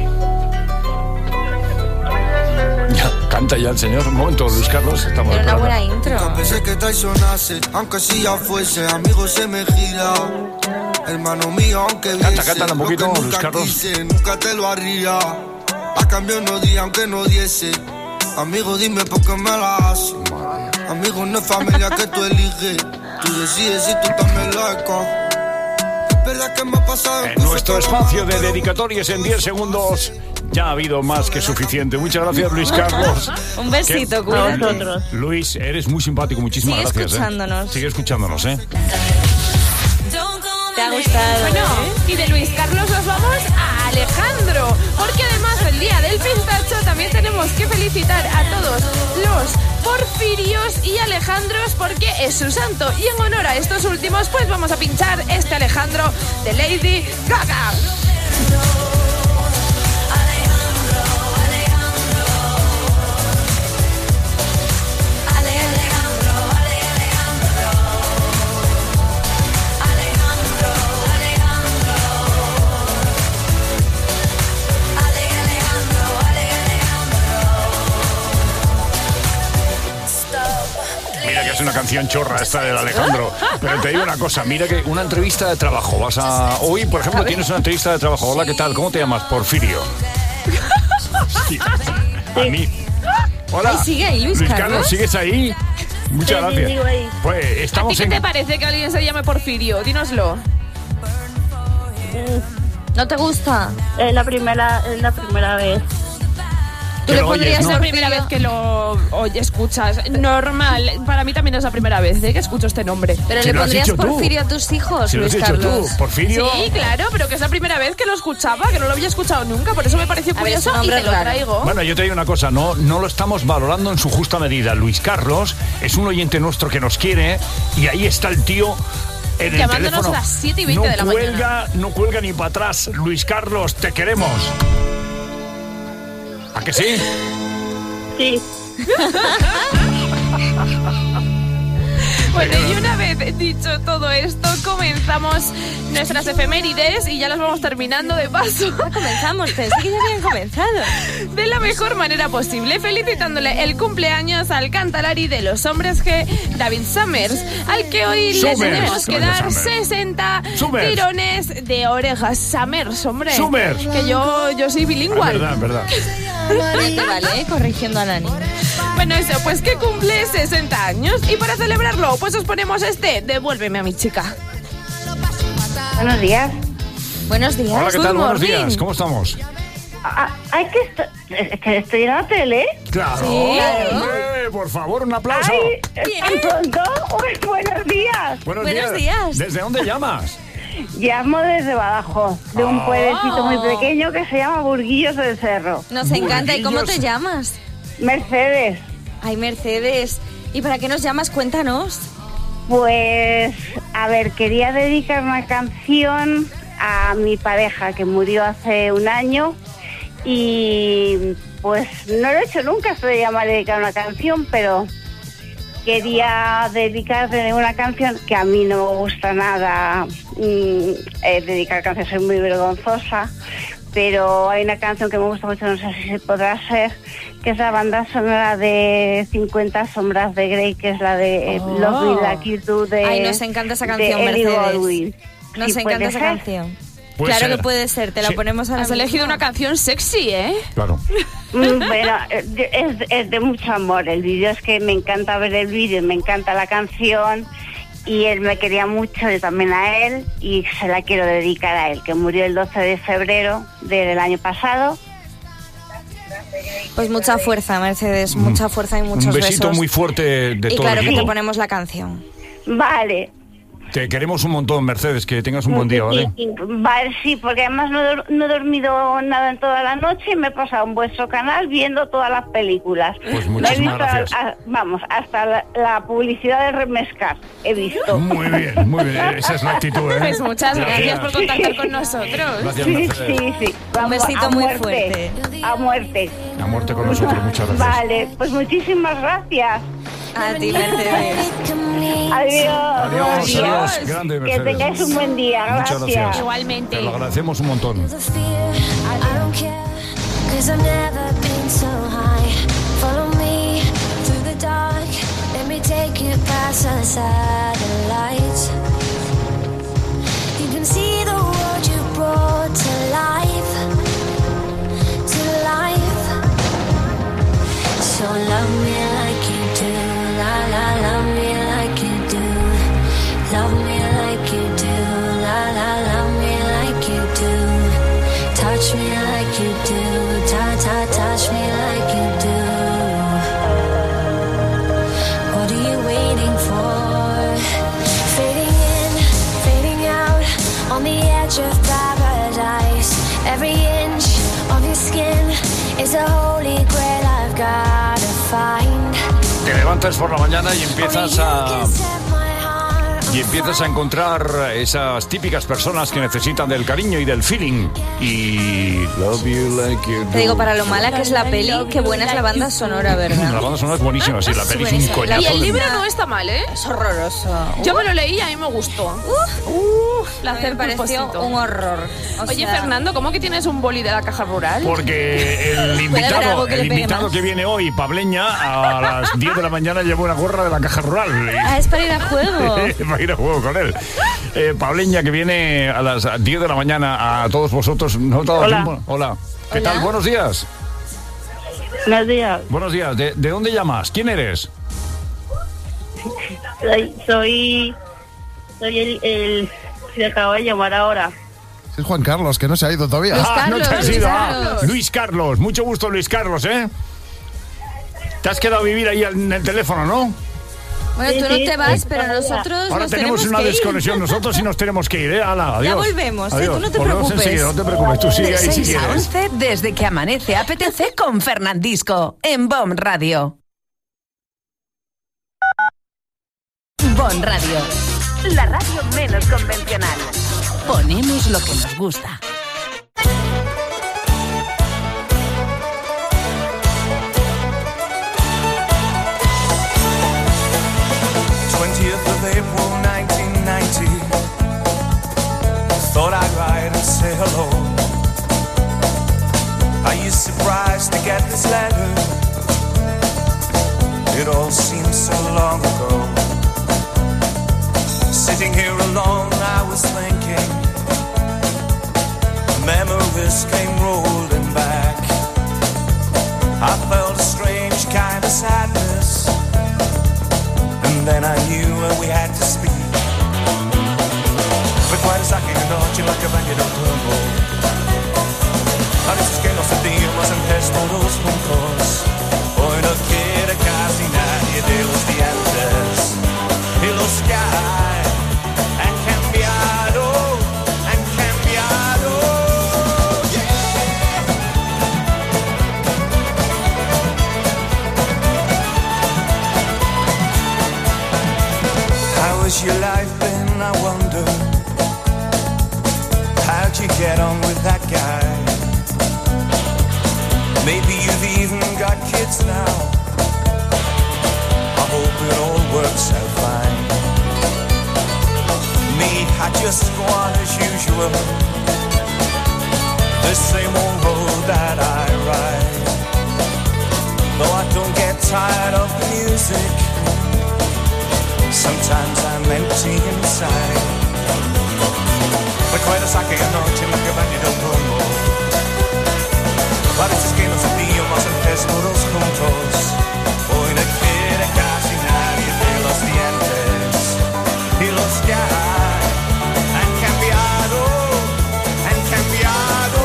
Ya, canta ya el señor. Un momento, Luis Carlos, estamos Era una esperando. buena intro. Pensé que traicionase, aunque si ya fuese, amigo se me gira. Hermano mío, aunque Canta, viese, cántala un lo que poquito, nunca Luis Carlos. quise, nunca te lo haría. A cambio no di, aunque no diese. Amigo, dime por qué me la haces. Amigo, no es familia que tú eliges. Tú decides si tú también lo escoges. Es verdad que me ha pasado. En nuestro espacio de dedicatorias en diez segundos ya ha habido más que suficiente. Muchas gracias, Luis Carlos. Un besito, ¿Qué? cuídate. Luis, eres muy simpático, muchísimas Sigue gracias. escuchándonos. ¿eh? Sigue escuchándonos, ¿eh? ¿Te ha gustado? Bueno, y de Luis Carlos nos vamos a Alejandro, porque además del día del pintacho también tenemos que felicitar a todos los Porfirios y Alejandros porque es su santo. Y en honor a estos últimos, pues vamos a pinchar este Alejandro de Lady Gaga. Mira que es una canción chorra esta del Alejandro. Pero te digo una cosa, mira que una entrevista de trabajo. Vas a. Hoy, por ejemplo, tienes una entrevista de trabajo. Hola, ¿qué tal? ¿Cómo te llamas? Porfirio. Sí. A mí. Hola. Ay, sigue ahí, Luis Carlos, Carlos. ¿sigues ahí? Muchas Sí, sí, gracias. sigo ahí. Pues ¿A ti estamos qué en. te parece que alguien se llame Porfirio? Dínoslo. ¿No te gusta? Es la primera, es la primera vez. Tú le pondrías Es ¿no? la primera vez que lo oye, escuchas. Normal. Para mí también es la primera vez ¿eh? que escucho este nombre. Pero Si le lo has pondrías dicho tú. Porfirio a tus hijos, Si lo has Luis dicho Carlos. tú, Porfirio. Sí, claro, pero que es la primera vez que lo escuchaba, que no lo había escuchado nunca, por eso me pareció A ver, curioso ese y nombre te es lo raro. traigo. Bueno, yo te digo una cosa, no, no lo estamos valorando en su justa medida. Luis Carlos es un oyente nuestro que nos quiere y ahí está el tío en el Llamándonos teléfono. a las siete y veinte no de la cuelga, No cuelga ni para atrás. Luis Carlos, te queremos. ¿A que sí? Sí. Bueno, y una vez dicho todo esto, comenzamos nuestras efemérides y ya las vamos terminando de paso. Ya comenzamos, pensé que ya habían comenzado. De la mejor manera posible, felicitándole el cumpleaños al cantalari de los hombres G, David Summers, al que hoy le Summers, tenemos que coño, dar Summers. sesenta Summers. tirones de orejas. Summers, hombre. Summers. Que yo, yo soy Es bilingüe. verdad, es verdad. Vale, vale, corrigiendo a Nani. Bueno, eso, pues que cumple sesenta años. Y para celebrarlo, pues os ponemos este, Devuélveme a mi chica. Buenos días. Buenos días. Hola, ¿qué Good tal? Buenos morning. días, ¿cómo estamos? Ah, hay que esto- es que estoy en la tele. Claro. Sí, claro. Hombre, por favor, un aplauso. Ay, ¿tan pronto? Uy, buenos días. Buenos, Buenos días. ¿Desde dónde llamas? Llamo desde Badajoz, de un Ah. pueblecito muy pequeño que se llama Burguillos del Cerro. Nos encanta. ¿Y cómo te Burguillos. llamas? Mercedes. Ay, Mercedes. ¿Y para qué nos llamas? Cuéntanos. Pues, a ver, quería dedicar una canción a mi pareja que murió hace un año y pues no lo he hecho nunca, esto de llamar a dedicar una canción, pero quería dedicarle una canción que a mí no me gusta nada mm, eh, dedicar canciones, soy muy vergonzosa, pero hay una canción que me gusta mucho, no sé si se podrá hacer, que es la banda sonora de cincuenta sombras de Grey, que es la de Oh. Love Me Like You Do de Ay, nos encanta esa canción, de Ellie Mercedes. Goulding. Nos Sí, encanta puede esa ser. canción. Puede Claro ser. que puede ser, te la Sí. ponemos a la Has elegido misma. una canción sexy, ¿eh? Claro. Mm, Bueno, eh, es, es de mucho amor. El vídeo es que me encanta ver el vídeo, me encanta la canción y él me quería mucho, yo también a él, y se la quiero dedicar a él, que murió el doce de febrero del año pasado. Pues mucha fuerza, Mercedes, mucha fuerza y muchos Un besito besos. muy fuerte de Y todo claro el que equipo. te ponemos la canción. Vale. Te queremos un montón, Mercedes, que tengas un buen día, ¿vale? Sí, sí. Vale, sí, porque además no, he- no he dormido nada en toda la noche y me he pasado en vuestro canal viendo todas las películas. Pues Me he muchísimas visto, gracias. a- a- vamos, hasta la, la publicidad de Remescar he visto. Muy bien, muy bien. Esa es la actitud, ¿eh? Pues muchas gracias por contactar con nosotros. Gracias, Sí, Mercedes. sí, sí. Vamos, besito a muy muerte, fuerte. A muerte. A muerte con nosotros, muchas gracias. Vale, pues muchísimas gracias. A ti, Mercedes. Adiós. Adiós, adiós. Grande, Que Mercedes. tengáis un buen día. Muchas gracias. Igualmente. Te lo agradecemos un montón. I don't care, cause I've never been so high. Follow me through the dark. Let me take you past the satellites. You can see the world you brought to life. To life. So love me like you do. La la, love me like you do. Love me like you do. La la, love me like you do. Touch me like you do. Ta ta, touch me like you do. What are you waiting for? Fading in, fading out, on the edge of paradise. Every inch of your skin is a holy grail I've gotta find. Te levantas por la mañana y empiezas a... Y empiezas a encontrar esas típicas personas que necesitan del cariño y del feeling. Y... Love you like you do. Te digo, para lo mala que es la peli, qué buena es la banda sonora, ¿verdad? La banda sonora es buenísima, sí, la peli es un coñazo. Y el de- libro no está mal, ¿eh? Es horroroso. Yo me lo leí y a mí me gustó. Uf, la me pareció un horror. O Oye, sea- Fernando, ¿cómo que tienes un boli de la caja rural? Porque el Puede haber invitado, algo que el le pegue invitado más. que viene hoy, Pableña, a las diez de la mañana lleva una gorra de la Caja Rural. Ah, es para ir a juego. Para ir a juego con él. Eh, Pableña, que viene a las diez de la mañana a todos vosotros. ¿No te ha dado Hola. tiempo? Hola. ¿Qué Hola. tal? Buenos días. Buenos días. Buenos días. ¿De, de dónde llamas? ¿Quién eres? Soy, soy, soy el, el que acabo de llamar ahora. Es Juan Carlos, que no se ha ido todavía. Ah, no te has Luis ido. Carlos. Ah, Luis Carlos. Mucho gusto, Luis Carlos, ¿eh? Te has quedado a vivir ahí en el teléfono, ¿no? Bueno, tú Sí, no sí, te vas, sí, pero todavía. nosotros Ahora nos tenemos una que ir. desconexión nosotros y nos tenemos que ir, ¿eh? Hala, adiós. Ya volvemos, ¿eh? Adiós. Tú no te Volvemos preocupes. enseguida, no te preocupes, tú sigue De ahí si seis a quieres. once, desde que amanece, apetece con Fernandisco, en Bon Radio. Bon Radio, la radio menos convencional. Ponemos lo que nos gusta. twentieth of April nineteen ninety. Thought I'd write and say hello. Are you surprised to get this letter? It all seems so long ago. Sitting here alone, I was thinking. Memories came rolling back. I felt a strange kind of sadness. And then I knew we had to speak. Recuerdas aquella noche en la que bañé el turbo. A veces que nos sentimos en todos juntos. Hoy no quiere casi nadie de los dientes. Y los que hay han cambiado, han cambiado. How has your life been, I wonder? How'd you get on with that guy? Maybe you've even got kids now. I hope it all works out fine. Me, I just go on as usual. The same old road that I ride. Though I don't get tired of the music. Sometimes I'm empty inside. Recuerdas aquella noche en la que bañé el polvo. Parece que nos sentíamos todos juntos. Hoy no quiere casi nadie de los dientes. Y los que hay han cambiado, han cambiado.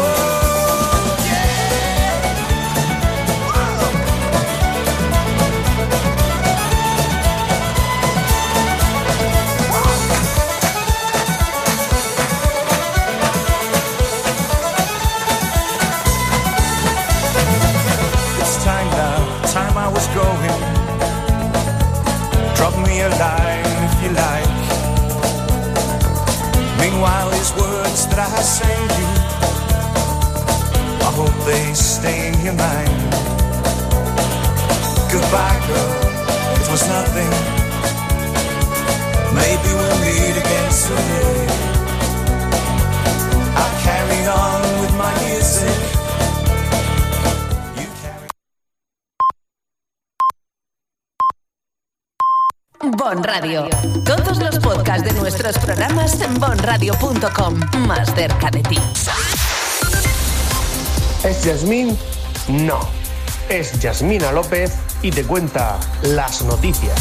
thoughts that I send you, I hope they stay in your mind. Goodbye, girl, it was nothing. Maybe we'll meet again someday. I'll carry on with my music. Bon Radio. Todos los podcasts de nuestros programas en bon radio punto com. Más cerca de ti. ¿Es Yasmín? No. Es Yasmina López y te cuenta las noticias.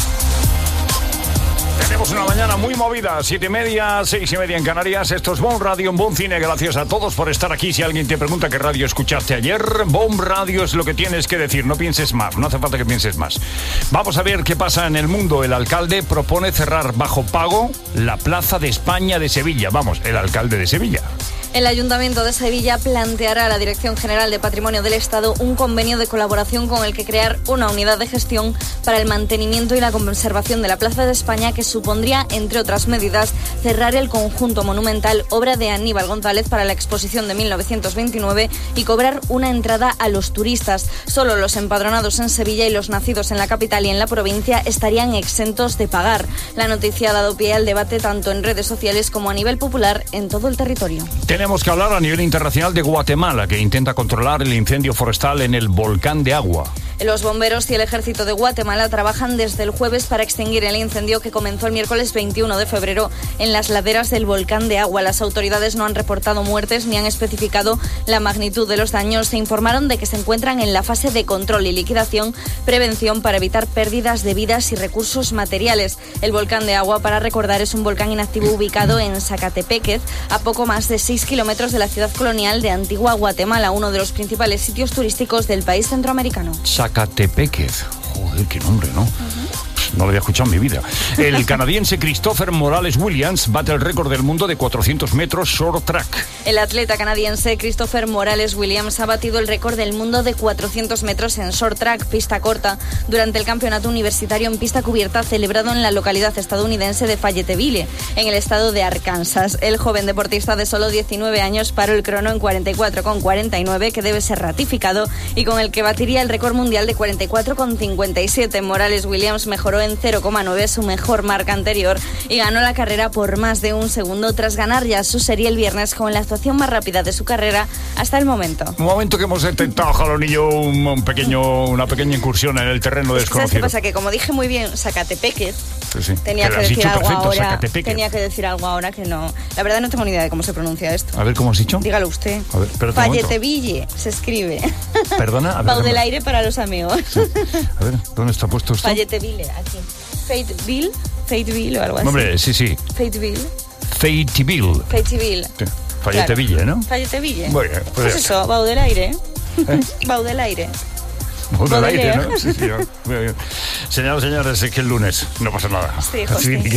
Tenemos una mañana muy movida, siete y media, seis y media en Canarias. Esto es Bon Radio, en Bon Cine. Gracias a todos por estar aquí. Si alguien te pregunta qué radio escuchaste ayer, Bon Radio es lo que tienes que decir. No pienses más, no hace falta que pienses más. Vamos a ver qué pasa en el mundo. El alcalde propone cerrar bajo pago la Plaza de España de Sevilla. Vamos, el alcalde de Sevilla. El Ayuntamiento de Sevilla planteará a la Dirección General de Patrimonio del Estado un convenio de colaboración con el que crear una unidad de gestión para el mantenimiento y la conservación de la Plaza de España, que supondría, entre otras medidas, cerrar el conjunto monumental, obra de Aníbal González para la exposición de mil novecientos veintinueve, y cobrar una entrada a los turistas. Solo los empadronados en Sevilla y los nacidos en la capital y en la provincia estarían exentos de pagar. La noticia ha dado pie al debate tanto en redes sociales como a nivel popular en todo el territorio. Tenemos que hablar a nivel internacional de Guatemala, que intenta controlar el incendio forestal en el volcán de Agua. Los bomberos y el ejército de Guatemala trabajan desde el jueves para extinguir el incendio que comenzó el miércoles veintiuno de febrero en las laderas del volcán de Agua. Las autoridades no han reportado muertes ni han especificado la magnitud de los daños. Se informaron de que se encuentran en la fase de control y liquidación, prevención para evitar pérdidas de vidas y recursos materiales. El volcán de Agua, para recordar, es un volcán inactivo ubicado en Zacatepéquez, a poco más de seis kilómetros de la ciudad colonial de Antigua Guatemala, uno de los principales sitios turísticos del país centroamericano. Zacatepéquez. Joder, qué nombre, ¿no? Uh-huh. No lo había escuchado en mi vida. El canadiense Christopher Morales Williams bate el récord del mundo de cuatrocientos metros short track. El atleta canadiense Christopher Morales Williams ha batido el récord del mundo de cuatrocientos metros en short track, pista corta, durante el campeonato universitario en pista cubierta celebrado en la localidad estadounidense de Fayetteville, en el estado de Arkansas. El joven deportista de solo diecinueve años paró el crono en cuarenta y cuatro con cuarenta y nueve, que debe ser ratificado, y con el que batiría el récord mundial de cuarenta y cuatro con cincuenta y siete. Morales Williams mejoró en cero coma nueve, su mejor marca anterior, y ganó la carrera por más de un segundo tras ganar ya su serie el viernes con la actuación más rápida de su carrera hasta el momento. Un momento que hemos intentado, Jalonillo, un, un pequeño, una pequeña incursión en el terreno desconocido. ¿Sabes qué pasa? Que como dije muy bien Zacatepéquez, sí, sí. tenía Pero que decir algo perfecto, ahora. Tenía que decir algo ahora que no. La verdad no tengo ni idea de cómo se pronuncia esto. A ver, ¿cómo has dicho? Dígalo usted. A ver, espérate un momento. Fayetteville se escribe. Perdona, a ver. Pau del aire para los amigos. Sí. A ver, ¿dónde está puesto esto? Fayetteville, aquí. Fayetteville, Fayetteville o algo así. Hombre, sí, sí. Fayetteville. Fayetteville. Fayetteville. Sí. Fayetteville, claro. ¿no? Fayetteville. Muy bien. Pues, pues eso, Pau del aire. ¿Eh? Pau del aire. Pau del aire, ¿no? Sí, sí. Muy bien. Señoras y señores, es que el lunes no pasa nada. Sí, José. Sí,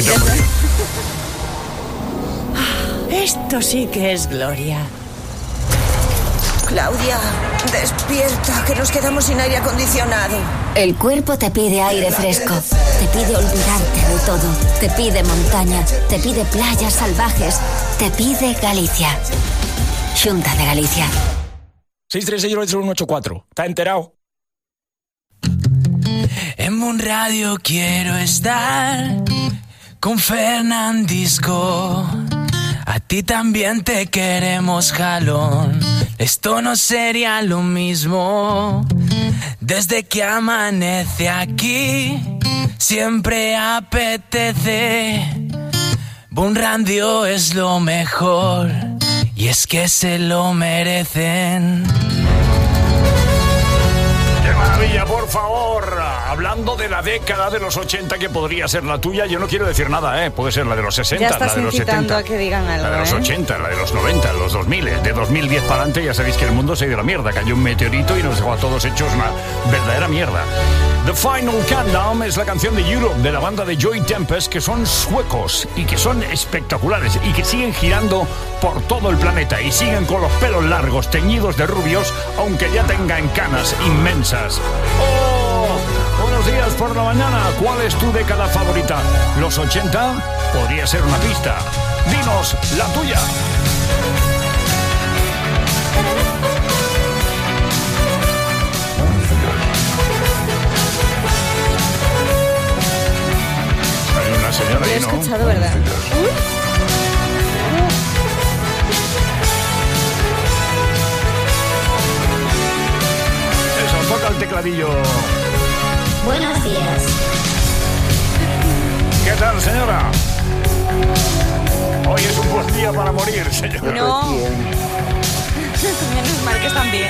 esto sí que es gloria. Claudia, despierta, que nos quedamos sin aire acondicionado. El cuerpo te pide aire fresco, te pide olvidarte de todo, te pide montaña, te pide playas salvajes, te pide Galicia. Xunta de Galicia. seis tres seis ocho uno ocho cuatro. ¿Está enterado? En Bon Radio quiero estar con Fernandisco. A ti también te queremos, jalón. Esto no sería lo mismo. Desde que amanece aquí, siempre apetece. Bon Radio es lo mejor, y es que se lo merecen. ¡Qué maravilla, por favor! Hablando de la década de los ochenta, que podría ser la tuya, yo no quiero decir nada, ¿eh? Puede ser la de los sesenta, ya estás la de los incitando setenta. a que digan algo, la de los ¿eh? ochenta, la de los noventa, los dos mil. De dos mil diez para adelante ya sabéis que el mundo se ha ido a la mierda. Cayó un meteorito y nos dejó a todos hechos una verdadera mierda. The Final Countdown es la canción de Europe, de la banda de Joy Tempest, que son suecos y que son espectaculares y que siguen girando por todo el planeta y siguen con los pelos largos, teñidos de rubios, aunque ya tengan canas inmensas. ¡Oh! Unos días por la mañana. ¿Cuál es tu década favorita? ¿Los ochenta? Podría ser una pista. Dinos la tuya. Hay una señora Lo he ahí, ¿no? escuchado, ¿verdad? Eso, toca el tecladillo. Buenos días. ¿Qué tal, señora? Hoy es un buen día para morir, señora. No. Menos mal que están bien.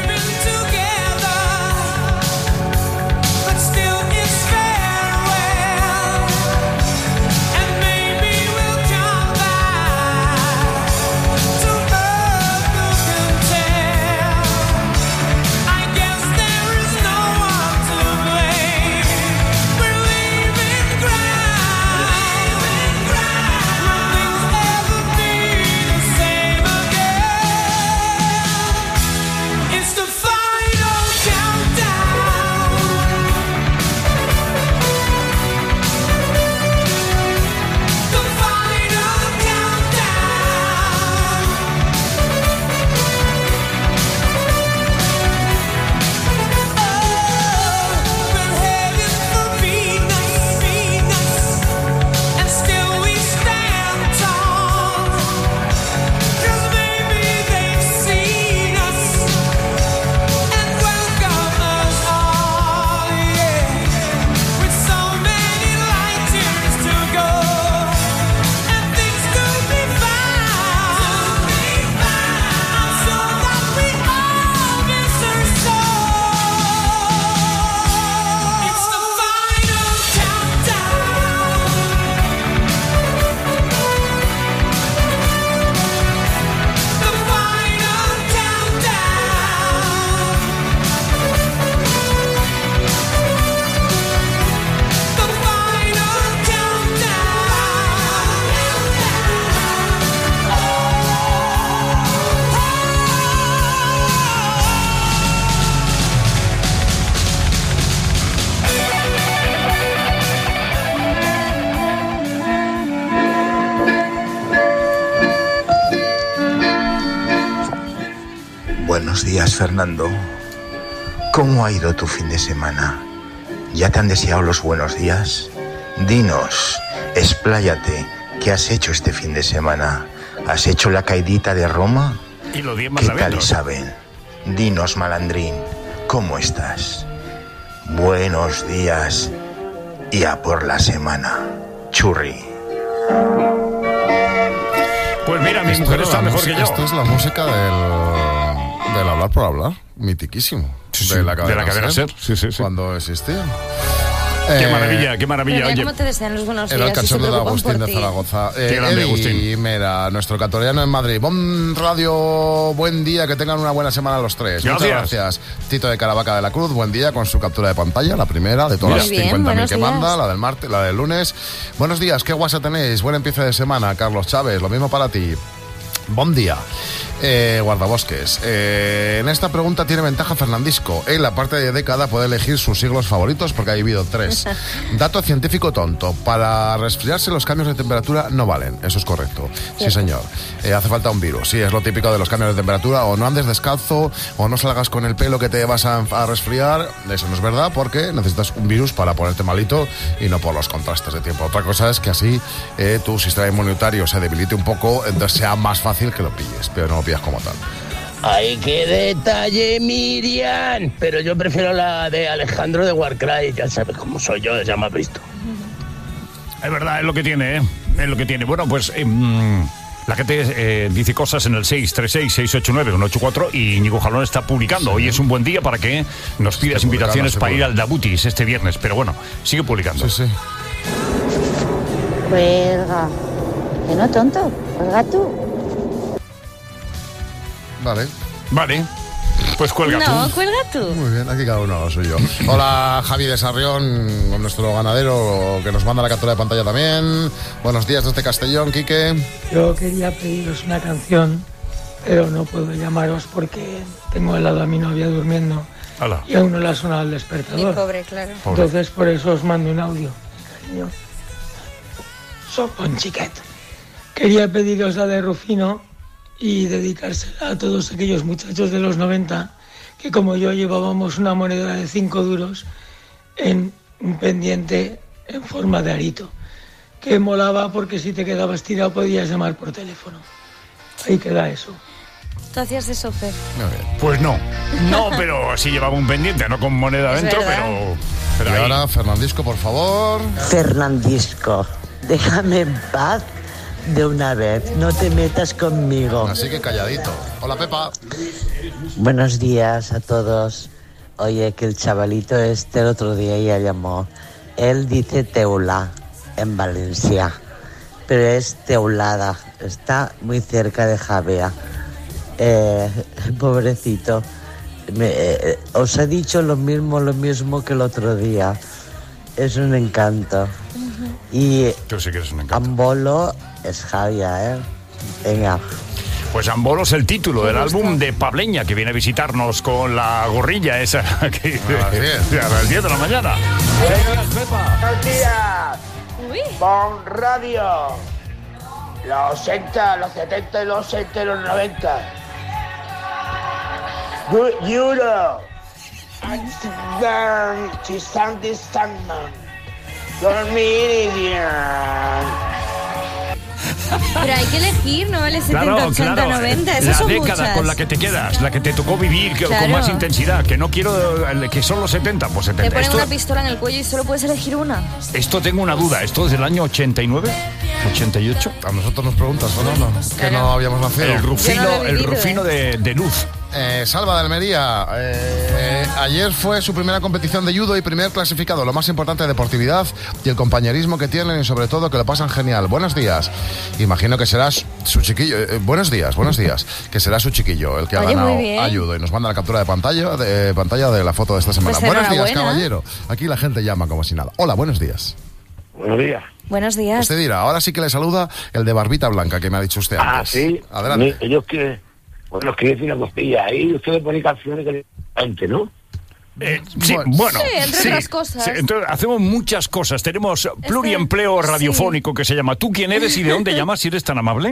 Buenos días, Fernando. ¿Cómo ha ido tu fin de semana? ¿Ya te han deseado los buenos días? Dinos, expláyate, ¿qué has hecho este fin de semana? ¿Has hecho la caidita de Roma? Y los diez ¿Qué tal mandamientos. Isabel? Dinos, malandrín, ¿cómo estás? Buenos días y a por la semana. Churri. Pues mira, mi Esto mujer era está la mejor música- que yo. Esto es la música del, del hablar por hablar, mitiquísimo. Sí, de la cadena, de la cadena Ser. Sí, sí, sí. Cuando existía. Qué Eh, maravilla, qué maravilla. Pero mira Oye, cómo te desean los buenos Era el días y se cachondo de preocupan Agustín por de ti. Zaragoza. Qué grande, Eddie Agustín. Mera, nuestro catoriano en Madrid. Bon radio, buen día, que tengan una buena semana los tres. Gracias. Muchas gracias. Tito de Caravaca de la Cruz, buen día con su captura de pantalla, la primera de todas Muy las bien, cincuenta mil buenos que días. manda, la del martes, la del lunes. Buenos días, qué guasa tenéis. Buen empiece de semana, Carlos Chávez. Lo mismo para ti. Buen día. Eh, guardabosques. Eh, en esta pregunta tiene ventaja Fernandisco. Él, aparte de década, puede elegir sus siglos favoritos porque ha vivido tres. Dato científico tonto. Para resfriarse los cambios de temperatura no valen. Eso es correcto. Sí, señor. Eh, hace falta un virus. Sí, es lo típico de los cambios de temperatura. O no andes descalzo, o no salgas con el pelo que te vas a, a resfriar. Eso no es verdad porque necesitas un virus para ponerte malito y no por los contrastes de tiempo. Otra cosa es que así eh, tu sistema inmunitario se debilite un poco, entonces sea más fácil que lo pilles, pero no lo pillas como tal. ¡Ay, qué detalle, Miriam! Pero yo prefiero la de Alejandro de Warcry, ya sabes cómo soy yo, ya me has visto. es verdad, es lo que tiene, ¿eh? Es lo que tiene. Bueno, pues eh, mm, la gente eh, dice cosas en el seis tres seis, seis ocho nueve, uno ocho cuatro y Íñigo Jalón está publicando. Hoy es un buen día para que nos pidas Está invitaciones publicando, para ir seguro. al Dabutis este viernes. Pero bueno, sigue publicando. Sí, sí. Cuelga. Que no, tonto. Cuelga tú. Vale. Vale. Pues cuelga No, tú. cuelga tú. Muy bien, aquí cada uno lo suyo. Hola, Javi de Sarrión, nuestro ganadero que nos manda la captura de pantalla también. Buenos días desde Castellón, Quique. Yo quería pediros una canción pero no puedo llamaros porque tengo al lado a mi novia durmiendo. Ala. Y aún no le ha sonado el Mi despertador. pobre, claro. Entonces por eso os mando un audio, cariño. Soy Ponchiquet. Quería pediros la de Rufino y dedicársela a todos aquellos muchachos de los noventa que como yo llevábamos una moneda de cinco duros en un pendiente en forma de arito, que molaba porque si te quedabas tirado podías llamar por teléfono. Ahí queda eso. Tú hacías eso, Fer. Pues no. No, pero sí llevaba un pendiente, no con moneda Es dentro, verdad. pero... pero y ahí. ahora, Fernandisco, por favor. Fernandisco, déjame en paz de una vez, no te metas conmigo. Así que calladito. Hola, Pepa. Buenos días a todos. Oye, que el chavalito este el otro día ya llamó. Él dice Teula en Valencia, pero es Teulada. Está muy cerca de Javea. Eh, pobrecito. Me, eh, os he dicho lo mismo, lo mismo que el otro día. Es un encanto. Y Tú sí que eres un encanto. Ambolo es Javia, ¿eh? Venga. Pues Ambolo es el título del álbum de Pableña, que viene a visitarnos con la gorrilla esa que a las diez de la mañana. Buenos días. Bon Radio. Los ochenta, los setenta y los ochenta y los noventa. Good Euro. Amsterdam, Chisanti Sandman. Dormir. Pero hay que elegir, no vale setenta, Claro, ochenta, claro. noventa. Esas La son década muchas. con la que te quedas, la que te tocó vivir que- Claro. con más intensidad, que no quiero eh, que son los setenta, pues Te setenta. ponen Esto, una pistola en el cuello y solo puedes elegir una. esto tengo una duda, ¿esto es del año ochenta y nueve? ¿ochenta y ocho? A nosotros nos preguntas, Fernando, que no habíamos nacido. El Rufino, Yo no lo he el vivido, Rufino de, de Luz. Eh, Salva de Almería, eh, ayer fue su primera competición de judo y primer clasificado, lo más importante de deportividad y el compañerismo que tienen y sobre todo que lo pasan genial. Buenos días, imagino que serás su chiquillo, eh, buenos días, buenos días, que será su chiquillo el que ha Oye, muy ganado bien. a judo y nos manda la captura de pantalla de, pantalla de la foto de esta semana. Pues buenos días, enhorabuena. caballero, aquí la gente llama como si nada. Hola, buenos días. Buenos días. Buenos días. Usted dirá, ahora sí que le saluda el de barbita blanca que me ha dicho usted Ah, antes. sí. Adelante. Mi- Ellos que, bueno, quería decir una cosilla. Ahí ustedes ponen canciones que la gente, ¿no? Eh, sí, bueno, Sí, entre otras cosas. sí, entonces hacemos muchas cosas. Tenemos pluriempleo radiofónico que se llama ¿Tú quién eres y de dónde llamas si eres tan amable?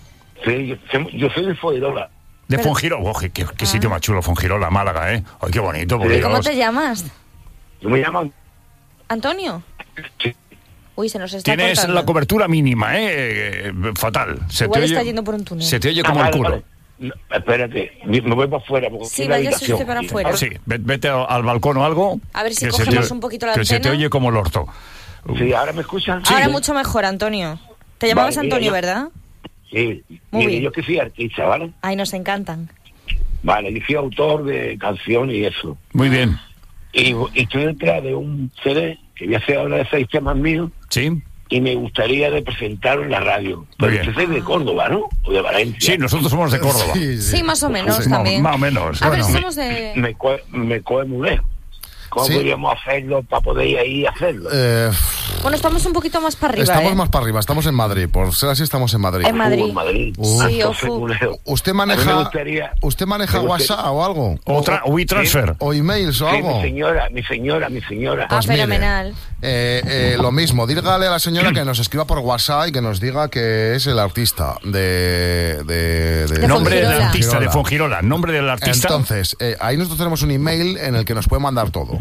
Sí, yo, yo soy de Fuengirola. De Fongirola. Oje, qué, qué sitio más chulo, Fongirola, Málaga, ¿eh? Ay, qué bonito, por ¿Y cómo Dios. te llamas? Yo me llamo... ¿Antonio? Sí. Uy, se nos está Tienes cortando. la cobertura mínima, ¿eh? Eh, Fatal. Se Igual te está oye, yendo por un túnel. se te oye Ah, como el vale, culo. vale. No, espérate, me voy para afuera. Porque Sí, estoy en la váyase habitación. usted para afuera. Sí, ve- vete al al balcón o algo. A ver si que se cogemos te- un poquito la Que se te antena. oye como el orto. Sí, ahora me escuchan. Ahora mucho mejor, Antonio. Te llamabas Vale, mira, Antonio, yo- ¿verdad? Sí. Muy Mire, bien. yo que soy artista, ¿vale? Ay, nos encantan. Vale, yo soy autor de canciones y eso. Muy bien. Y, y estoy detrás de un C D que voy a hacer ahora de seis temas míos. Sí. Y me gustaría de presentarlo en la radio. Pero bien. usted es de Córdoba, ¿no? O de Valencia. Sí, nosotros somos de Córdoba. Sí, más o menos Sí, también. Más o menos. A ver, Bueno. somos de... Me, coge, me coge muy lejos. ¿Cómo Sí. podríamos hacerlo para poder ir ahí y hacerlo? Eh, Bueno, estamos un poquito más para arriba, estamos ¿eh? más para arriba, estamos en Madrid, por ser así estamos en Madrid. En Madrid. En Madrid. Uh. Sí, Entonces, ofu. culero. ¿Usted A mí me maneja gustaría- usted maneja me gustaría- WhatsApp o algo? O, tra- o WeTransfer. O emails o Sí, algo. mi señora, mi señora, mi señora. Ah, Pues mire, fenomenal. eh, eh, lo mismo, dígale a la señora que nos escriba por WhatsApp y que nos diga que es el artista de... de, de- Nombre del Fongirola. artista de Fongirola. Nombre del artista. Entonces, eh, ahí nosotros tenemos un email en el que nos puede mandar todo.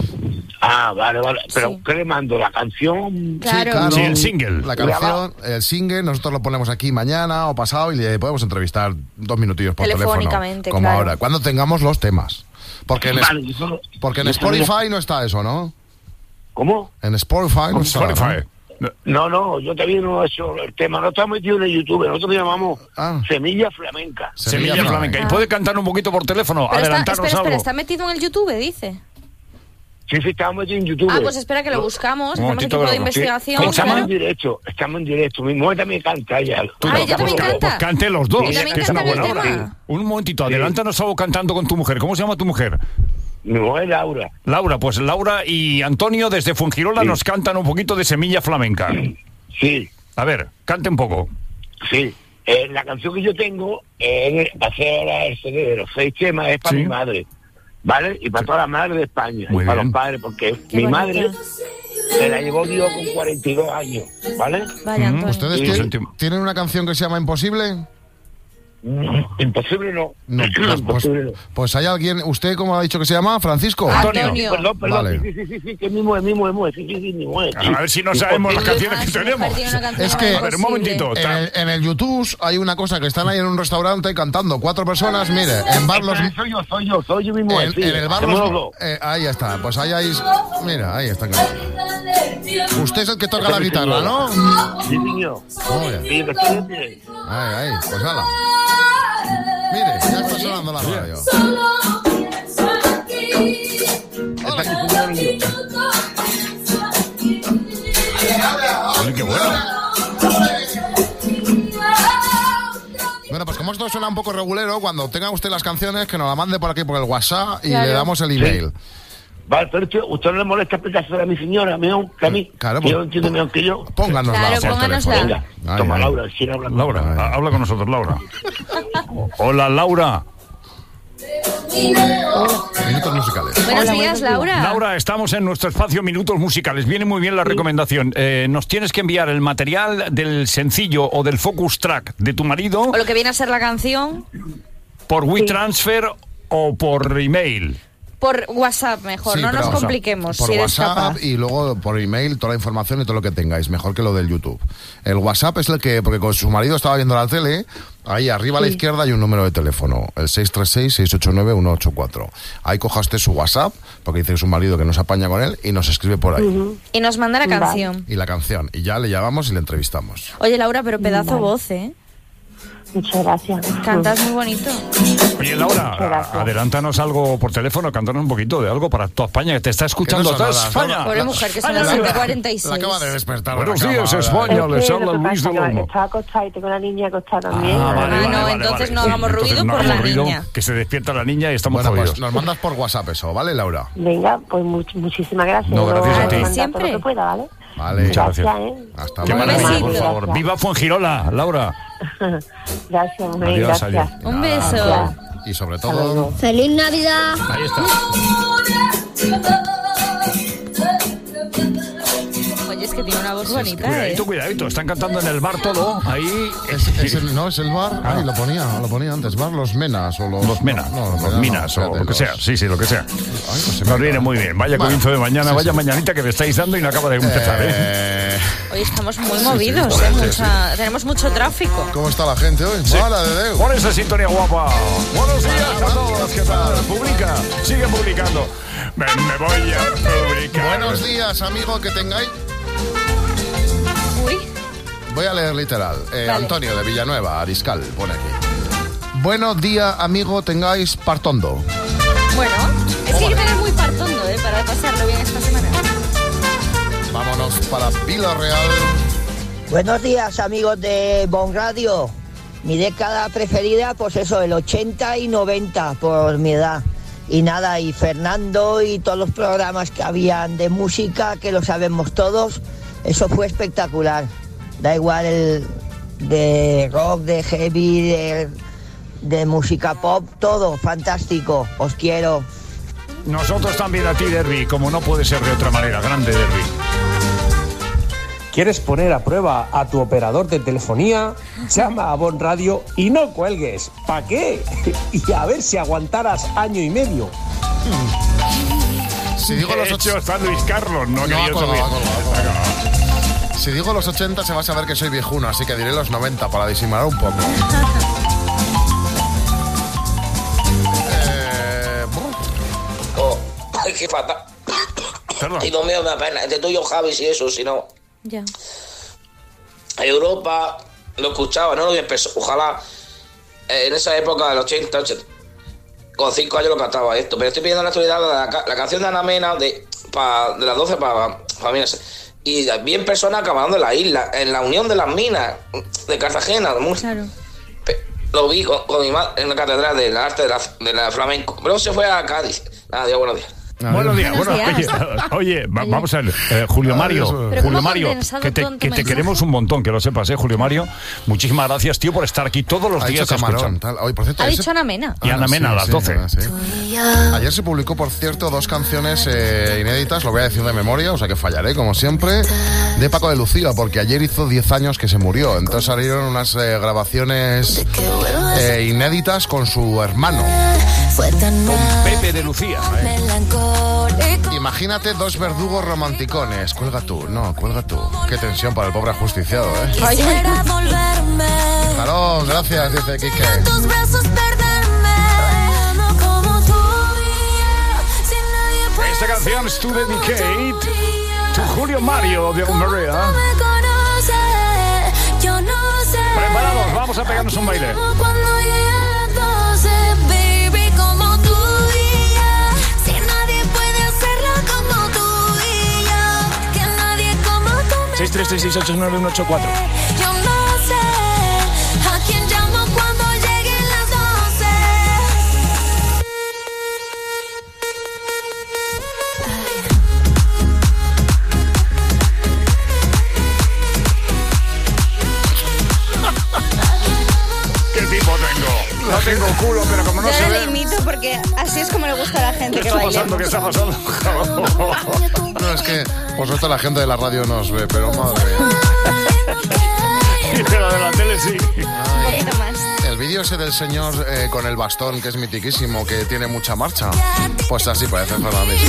Ah, vale, vale. Pero Sí. ¿qué le mando? ¿La canción? Claro. Sí, el single. La canción, el single, nosotros lo ponemos aquí mañana o pasado y le podemos entrevistar dos minutillos por teléfono. Telefónicamente, Como claro. ahora, cuando tengamos los temas. Porque en, es- Vale, yo solo- porque en yo solo- Spotify no está eso, ¿no? ¿Cómo? En Spotify no está. ¿no? Spotify. No, no, yo todavía no he hecho el tema. No estamos metidos en YouTube. Nosotros le llamamos Ah. Semilla Flamenca. Semilla Semilla flamenca. ¿Y Ah. puede cantar un poquito por teléfono? Pero está, Adelantarnos espera, espera, algo. está metido en el YouTube, dice. Sí, sí, estamos metidos en YouTube. Ah, pues espera que lo buscamos. Un Hacemos momentito equipo de que lo- investigación. ¿Cómo se llama? Estamos en claro. directo, estamos en directo. Mi mujer también canta ya. Tú Ay, no, ya también pues, canta. pues cante los dos, Sí, también que es una canta buena el hora. tema. Un momentito, adelántanos algo cantando con tu mujer. ¿Cómo se llama tu mujer? Mi mujer Laura. Laura, pues Laura y Antonio desde Fungirola Sí. nos cantan un poquito de Semilla Flamenca. Sí, A ver, cante un poco. sí. Eh, la canción que yo tengo, eh, va a ser ahora el C D de los seis temas, es para Sí. mi madre, ¿vale? Y para todas las madres de España, Muy y para bien. los padres, porque Qué mi bonito. madre se la llevó Dios con cuarenta y dos años, ¿vale? Vaya, Antonio. ¿Ustedes Sí. tienen, tienen una canción que se llama Imposible? Imposible no. No, pues, pues, Imposible no. pues hay alguien, ¿usted cómo ha dicho que se llama? ¿Francisco? Antonio. Perdón, perdón, Vale. sí, sí, sí, sí, que mismo es, mismo es, mismo es, sí, sí, sí, mismo es. A ver si no sabemos las Imposible. canciones que Ah, sí, tenemos. tiene una canción Es que- A ver, un momentito. En el, en el YouTube hay una cosa que están ahí en un restaurante cantando cuatro personas, mire, en bar los... Pero soy yo, soy yo, soy yo mismo. En, sí, en el bar somos los... los dos. eh, ahí está, pues ahí hay... Mira, ahí están cantando. Usted es el que toca la guitarra, ¿no? Sí, señor. Muy bien. Sí, que estoy bien. Ahí, ahí, pues hala. Mire, ya está sonando la radio. Oye, qué bueno. Bueno, pues como esto suena un poco regulero, cuando tenga usted las canciones, que nos la mande por aquí por el WhatsApp y Claro. le damos el email. Vale, pero usted, usted no le molesta explicárselo a mi señora, mejor que a mí. Claro, que pues- yo entiendo mejor que yo. Pónganosla Claro, por pónganosla. teléfono. Venga, Ay, toma, ay. Laura, si habla. Laura, Ay. ha- habla con nosotros, Laura. Hola, Laura. Minutos musicales. Buenos días, Laura. Laura, estamos en nuestro espacio Minutos Musicales. Viene muy bien la recomendación. Eh, nos tienes que enviar el material del sencillo o del focus track de tu marido O lo que viene a ser la canción por WeTransfer o por email. por WhatsApp mejor, Sí, no pero, nos o sea, compliquemos por si eres WhatsApp capaz. y luego por email toda la información y todo lo que tengáis, mejor que lo del YouTube. El WhatsApp es el que, porque con su marido estaba viendo la tele, ahí arriba a la izquierda hay un número de teléfono, el seis tres seis, seis ocho nueve, uno ocho cuatro. Ahí coja usted su WhatsApp, porque dice que es un marido que no se apaña con él, y nos escribe por ahí. Y nos manda la Vale. canción. Y la canción, y ya le llamamos y le entrevistamos. Oye, Laura, pero pedazo Vale. voz, ¿eh? Muchas gracias. Cantas muy bonito. Oye, Laura, Muchas gracias. a- adelántanos algo por teléfono, cántanos un poquito de algo para toda España, que te está escuchando Que no son toda nada, España. son- Pobre mujer, que son España, las siete Laura. cuarenta y La seis. acaba de despertar. de Buenos la días, cama. España. Es les que habla lo que Luis pasa del es que Olmo. Estaba acostada y tengo una niña acostada también. Ah, vale, Ah, vale, no, vale, entonces vale. no hagamos Entonces ruido no por hagamos la ruido, niña. que se despierta la niña y estamos Bueno, jodidos. pues nos mandas por WhatsApp eso, ¿vale, Laura? Venga, pues much- muchísimas gracias. No, gracias Yo a ti. voy mandar Siempre. todo lo que pueda, ¿vale? Vale. Muchas gracias. ¿eh? Hasta Qué luego. maravilla, besito. por favor. Gracias. Viva Fuengirola, Laura. Gracias, mujer, Adiós, gracias. adiós. Un Nada. beso. Gracias. Y sobre Hasta todo... luego. ¡Feliz Navidad! Ahí está. Oye, es que tiene una voz bonita, ¿eh? Cuidadito, cuidadito. Están cantando en el bar todo. Ahí. Es, es el, no, es el bar. Ahí lo ponía, lo ponía antes. Bar Los Menas o los... Los Menas, no, los Menas, Minas, no, o lo que espérate, sea. los- Sí, sí, lo que sea. Ay, pues se me Nos ha viene acabado. muy bien. Vaya Bueno, comienzo de mañana, sí, vaya sí. mañanita que me estáis dando y no acaba de empezar, ¿eh? Eh, Hoy estamos muy sí, movidos, sí, ¿eh? sí, Mucha- Tenemos mucho tráfico. ¿Cómo está la gente hoy? Sí. Mala de Déu. Por esa sintonía guapa. Buenos días a todos. ¿Qué tal? Publica. Sigue publicando. Me, me voy a publicar. Buenos días, amigo, que tengáis... Uy, Voy a leer literal. Eh, Vale. Antonio de Villanueva, Ariscal, pone aquí. Buenos días, amigo, tengáis partondo. bueno. Es que hay que tener muy partondo, ¿eh? Para pasarlo bien esta semana. Vámonos para Vila Real. Buenos días, amigos de Bon Radio. Mi década preferida, pues eso, el ochenta y noventa, por mi edad. Y nada, y Fernando y todos los programas que habían de música, que lo sabemos todos, eso fue espectacular. Da igual el de rock, de heavy, de, de música pop, todo fantástico. Os quiero. Nosotros también a ti, Derby, como no puede ser de otra manera. Grande, Derby. ¿Quieres poner a prueba a tu operador de telefonía? Llama a Bon Radio y no cuelgues. ¿Para qué? Y a ver si aguantaras año y medio. Si digo los De ocho... hecho, está Luis Carlos, no, No, que ha yo colgado, sabía. ha colgado, ha colgado. Si digo los ochenta se va a saber que soy viejuno, así que diré los noventa para disimular un poco. eh, brr, Oh, ay, qué fatal. Perdón. Y no me da pena. Entre tú y yo, Javi, si eso, si no. Ya. Europa, lo escuchaba, no lo había empezado. Ojalá eh, en esa época del ochenta, ochenta, con cinco años lo cantaba esto. Pero estoy pidiendo en la actualidad la, ca- la canción de Ana Mena de, pa, de las doce para minas. Y bien personas acabando en la isla, en la unión de las minas de Cartagena. Muy, Claro. Pe- Lo vi con, con mi madre en la catedral del arte de la, de la flamenco. Pero se fue a Cádiz. Nada, Dios, buenos días. Buenos días. Buenos Bueno, días. Oye, oye, va- vamos a ver, eh, Julio Mario, Pero Julio cómo Mario, condensado que te, todo en tu que te mensaje. queremos un montón, que lo sepas, ¿eh, Julio Mario? Muchísimas gracias, tío, por estar aquí todos los Ha dicho días camarón, escuchando. tal. Oye, por cierto, Ha ayer dicho Ana Mena. Y Ana Ah, Mena sí, a las sí, doce. ah, sí. Ayer se publicó, por cierto, dos canciones eh, inéditas, lo voy a decir de memoria, o sea que fallaré, como siempre, de Paco de Lucía, porque ayer hizo diez años que se murió. Entonces salieron unas eh, grabaciones eh, inéditas con su hermano. Con Pepe de Lucía. ¿eh? Imagínate dos verdugos romanticones. Cuelga tú, no, cuelga tú. Qué tensión para el pobre ajusticiado, ¿eh? Claro, gracias, dice Quique. Esta canción es to dedicate to Julio Mario de Almería. Preparados, vamos a pegarnos un baile. seis tres tres seis ocho nueve uno ocho cuatro. Yo no sé a quién llamo cuando lleguen las doce. ¿Qué tipo tengo? No tengo culo, pero como no Yo se ahora le ve... imito porque así es como le gusta a la gente ¿Qué que está baile. pasando? ¿Qué está pasando? No, es que por suerte la gente de la radio nos ve, pero madre mía. Pero de la tele sí. Un poquito más. El vídeo ese del señor eh, con el bastón, que es mitiquísimo, que tiene mucha marcha. Pues así parece Fernández.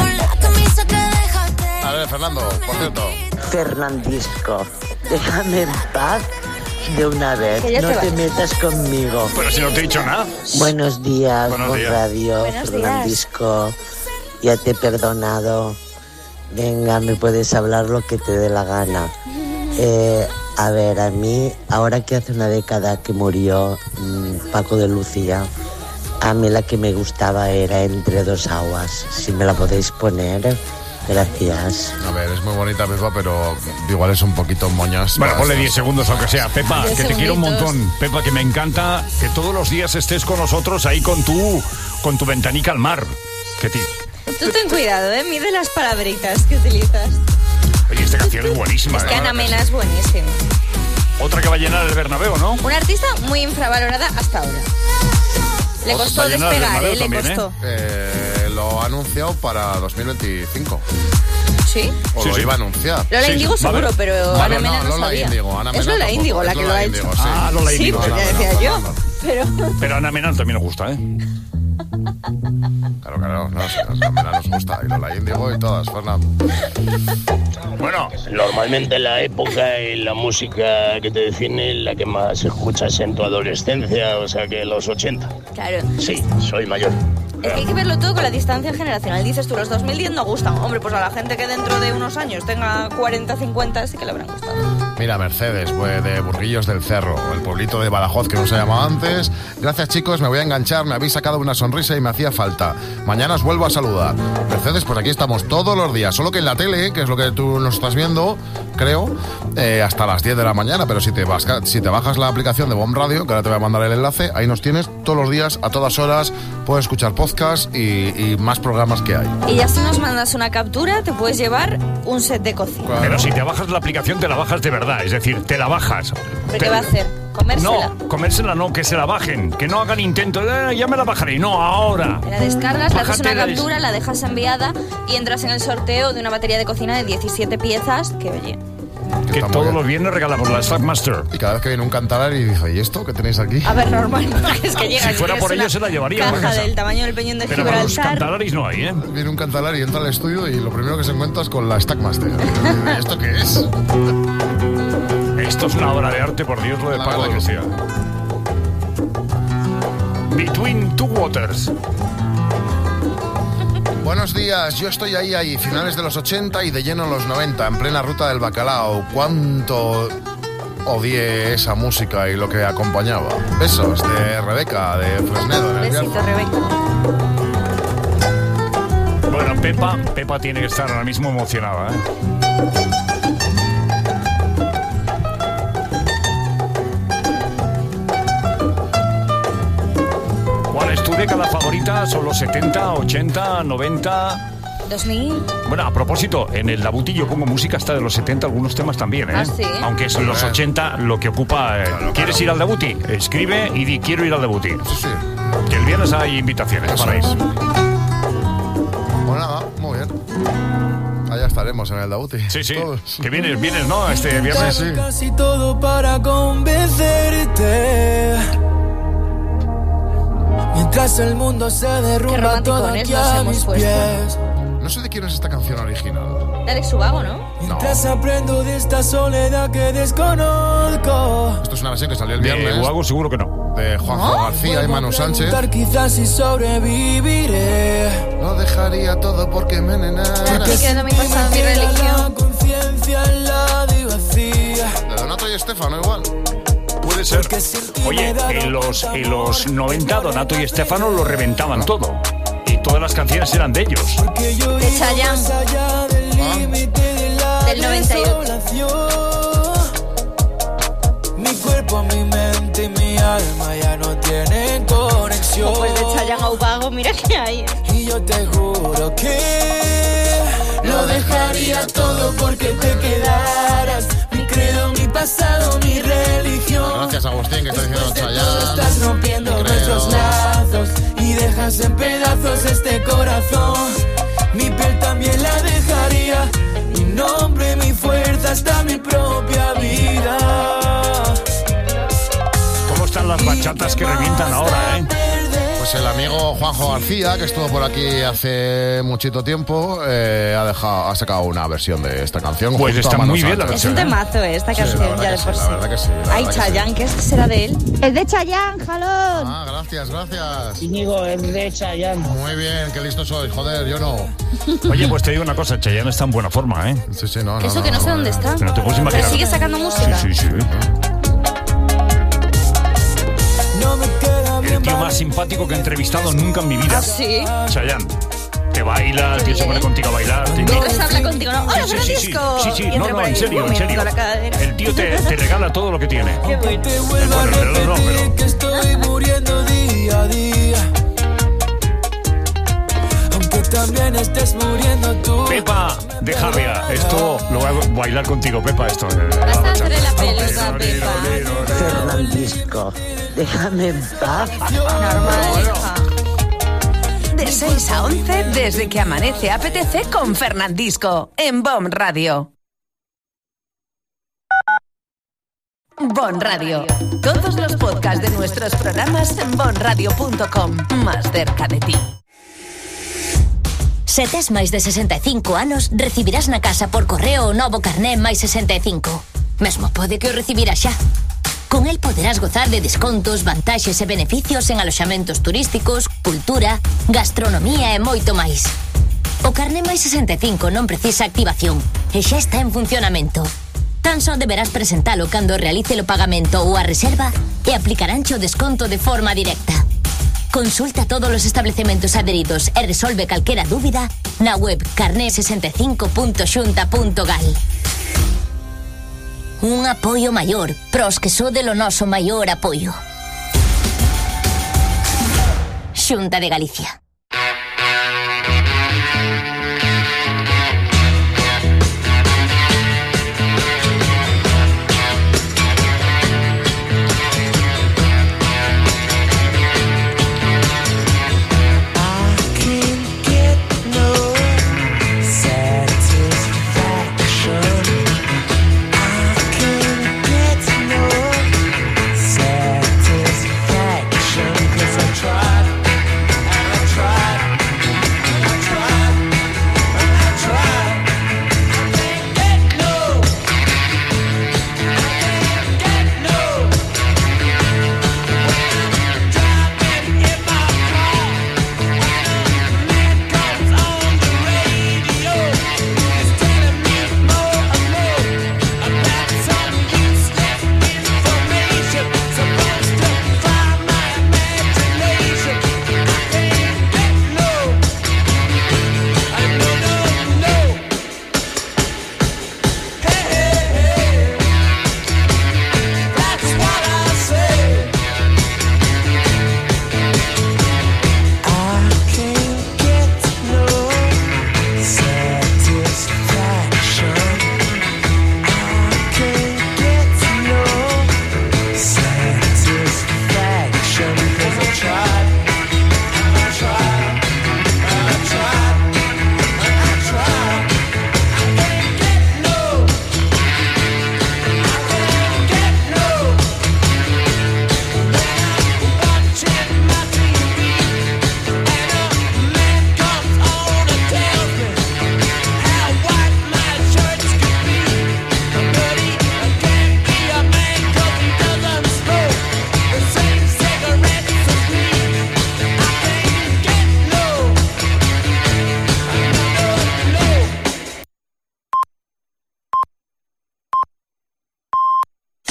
A ver, Fernando, por cierto. Fernandisco, déjame en paz de una vez. Que ya No te te vas. metas conmigo. Pero si no te he dicho nada. Buenos días, Buenos por días. radio, Buenos días. Fernandisco. Ya te he perdonado. Venga, me puedes hablar lo que te dé la gana. Eh, a ver, a mí, ahora que hace una década que murió mm, Paco de Lucía, a mí la que me gustaba era Entre dos aguas. Si me la podéis poner, gracias. A ver, es muy bonita Pepa, pero igual es un poquito moñas. Bueno, ponle diez segundos aunque sea. Pepa, Diez que te quiero un segunditos. montón. Pepa, que me encanta que todos los días estés con nosotros ahí con tu, con tu ventanica al mar. Que ti. Tú ten cuidado, ¿eh? Mide las palabritas que utilizas. Oye, esta canción es buenísima. Es que ¿eh? Ana Mena es buenísima. Otra que va a llenar el Bernabéu, ¿no? Una artista muy infravalorada hasta ahora. Le Otra costó va a llenar el despegar, Bernabéu ¿eh? Le también, ¿eh? costó. Eh, lo ha anunciado para dos mil veinticinco. ¿Sí? O Sí, lo sí. iba a anunciar. Lola Sí, Índigo va a seguro, haber- pero Vale, Ana Mena no, Lola sabía. Índigo, Ana Es Mena Lola tampoco, Índigo la es que Lola lo ha Índigo, hecho. sí. Ah, Lola Sí, Índigo. pues no, ya no, decía no, yo. no, no. Pero Pero Ana Menal también nos gusta, ¿eh? Claro, claro, no, si Ana Mena nos gusta. Y Lola Índigo y todas, Fernando. Bueno, Normalmente la época y la música que te define la que más escuchas en tu adolescencia, o sea que los ochenta. claro. Sí, soy mayor. Es que hay que verlo todo con la distancia generacional. Dices tú, los dos mil diez no gustan. Hombre, pues a la gente que dentro de unos años tenga cuarenta, cincuenta sí que le habrán gustado. Mira, Mercedes, pues, de Burguillos del Cerro, el pueblito de Badajoz que no se llamaba antes. Gracias, chicos, me voy a enganchar, me habéis sacado una sonrisa y me hacía falta. Mañana os vuelvo a saludar. Mercedes, pues aquí estamos todos los días, solo que en la tele, que es lo que tú nos estás viendo, creo, eh, hasta las diez de la mañana, pero si te, vas, si te bajas la aplicación de Bomb Radio, que ahora te voy a mandar el enlace, ahí nos tienes todos los días, a todas horas, puedes escuchar podcast y, y más programas que hay. Y ya si nos mandas una captura, te puedes llevar un set de cocina. pero si te bajas la aplicación, te la bajas de verdad. Es decir, te la bajas. ¿Pero Te- qué va a hacer? ¿Comérsela? No, comérsela no, que se la bajen. Que no hagan intento. Eh, ya me la bajaré. No, ahora. La descargas, le haces Bájate una la des- captura, la dejas enviada y entras en el sorteo de una batería de cocina de diecisiete piezas que, oye, Que Está muy todos bien. los viernes regalamos la Stackmaster. Y cada vez que viene un cantalar y dice, ¿y esto qué tenéis aquí? a ver, normal, porque es que llega Si fuera por ellos, se la llevaría a caja casa. del tamaño del peñón de Pero para los Gibraltar. cantalaris no hay, ¿eh? Viene un cantalar y entra al estudio y lo primero que se encuentra es con la Stackmaster. ¿Y esto qué es? Esto es una obra de arte, por Dios, lo de La Paco de verdad que Lucía. Between Two Waters. Buenos días, yo estoy ahí, ahí, finales de los ochenta y de lleno en los noventa, en plena ruta del bacalao. ¿Cuánto odié esa música y lo que acompañaba? Besos de Rebeca, de Fresnedo. En el Besito, Bierzo. Rebeca. Bueno, Pepa, Pepa tiene que estar ahora mismo emocionada, ¿eh? ¿Cuál es tu década favorita noventa, son los setenta, ochenta, noventa... dos mil. Bueno, a propósito, en el Dabuti yo pongo música hasta de los setenta, algunos temas también, ¿eh? ¿Ah, sí? Aunque es en los ochenta lo que ocupa... eh, Claro, ¿Quieres claro. ir al Dabuti? Escribe y di, quiero ir al Dabuti. Sí, sí. Que el viernes hay invitaciones Eso para ir. es. Pues nada, muy bien. Allá estaremos en el Dabuti. Sí, sí. Todos. Que vienes, vienes, ¿no? Este viernes. Sí, sí. Casi todo para convencerte. Mientras el mundo se Qué derrumba todo romanticones aquí nos a hemos mis puesto. pies. No sé de quién es esta canción original. De Alex Ubago, ¿no? Mientras aprendo de esta soledad que desconozco. Esto es una versión que salió el De viernes. Uago seguro que no. De Juanjo García y Manu Sánchez. Preguntar quizás si sobreviviré. Lo dejaría todo porque me enenara. Y quedó mi pasado, mi religión. La conciencia al lado y vacía. De Donato y Estefano igual. Puede ser. Oye, en los, en los noventa Donato y Estefano lo reventaban todo. Y todas las canciones eran de ellos. De Chayanne. Del noventa y ocho. Mi cuerpo, mi mente y mi alma ya no tienen conexión. Oh, pues de Chayanne a Ubago, mira que hay. Y yo te juro que lo dejaría todo porque te quedaras. Mi credo, mi pasado, mi religión. Gracias, Agustín, que está diciendo Estás Chayanne. rompiendo Mi nuestros credo. lazos y dejas en pedazos este corazón. Mi piel también la dejaría. Mi nombre, mi fuerza, hasta mi propia vida. ¿Cómo están las bachatas que revientan ahora, eh? Pues el amigo Juanjo García, que estuvo por aquí hace muchito tiempo, eh, ha dejado, ha sacado una versión de esta canción. Pues junto está a Manu muy bien la Sánchez. Es un temazo, eh, esta Sí, la canción, verdad ya que de sí, por la sí. verdad que sí, la Ay, verdad que Chayanne, ¿qué será de él? Es de Chayanne, jalón. Ah, gracias, gracias. Íñigo, es de Chayanne. Muy bien, qué listo sois, joder, yo no. Oye, pues te digo una cosa, Chayanne está en buena forma, ¿eh? Sí, sí, no, no. Eso que no sé dónde está. No te puedes imaginar. Pero sigue sacando música. Sí, sí, sí. No me queda El bien. tío más simpático que he entrevistado nunca en mi vida. ¿Ah, sí? Chayanne. Te baila, el tío se pone contigo a bailar. Te invita. Mientras habla contigo, ¿no? ¡Hola, Sí, sí, sí, sí, Francisco! sí, sí, Y no, entra no, por en ahí serio, en moviendo serio. la cadera. El tío te, te regala todo lo que tiene. Qué bueno. Te vuelvo a Bueno, el reloj no, repetir pero- que estoy muriendo día a día. Aunque también estés muriendo tú. Pepa de Javia, esto lo voy a bailar contigo, Pepa, esto. eh, Vas a la hacerle la bachata. peluca, Pepa. Fernandisco, déjame en paz. Normal, hija. De seis a once, desde que amanece A P T C con Fernandisco, en Bon Radio. Bon Radio. Todos los podcasts de nuestros programas en bon radio punto com. Más cerca de ti. Se tes máis de sesenta e cinco anos, recibirás na casa por correo o novo carné máis sesenta e cinco. Mesmo pode que o recibirás xa. Con el poderás gozar de descontos, vantaxes e beneficios en aloxamentos turísticos, cultura, gastronomía e moito máis. O carné máis sesenta e cinco non precisa activación e xa está en funcionamento. Tan só deberás presentalo cando realice o pagamento ou a reserva e aplicaránche o desconto de forma directa. Consulta todos os establecementos adheridos e resolve calquera dúbida na web carné sesenta e cinco punto xunta punto gal. Un apoio maior pros que sode o noso maior apoio. Xunta de Galicia.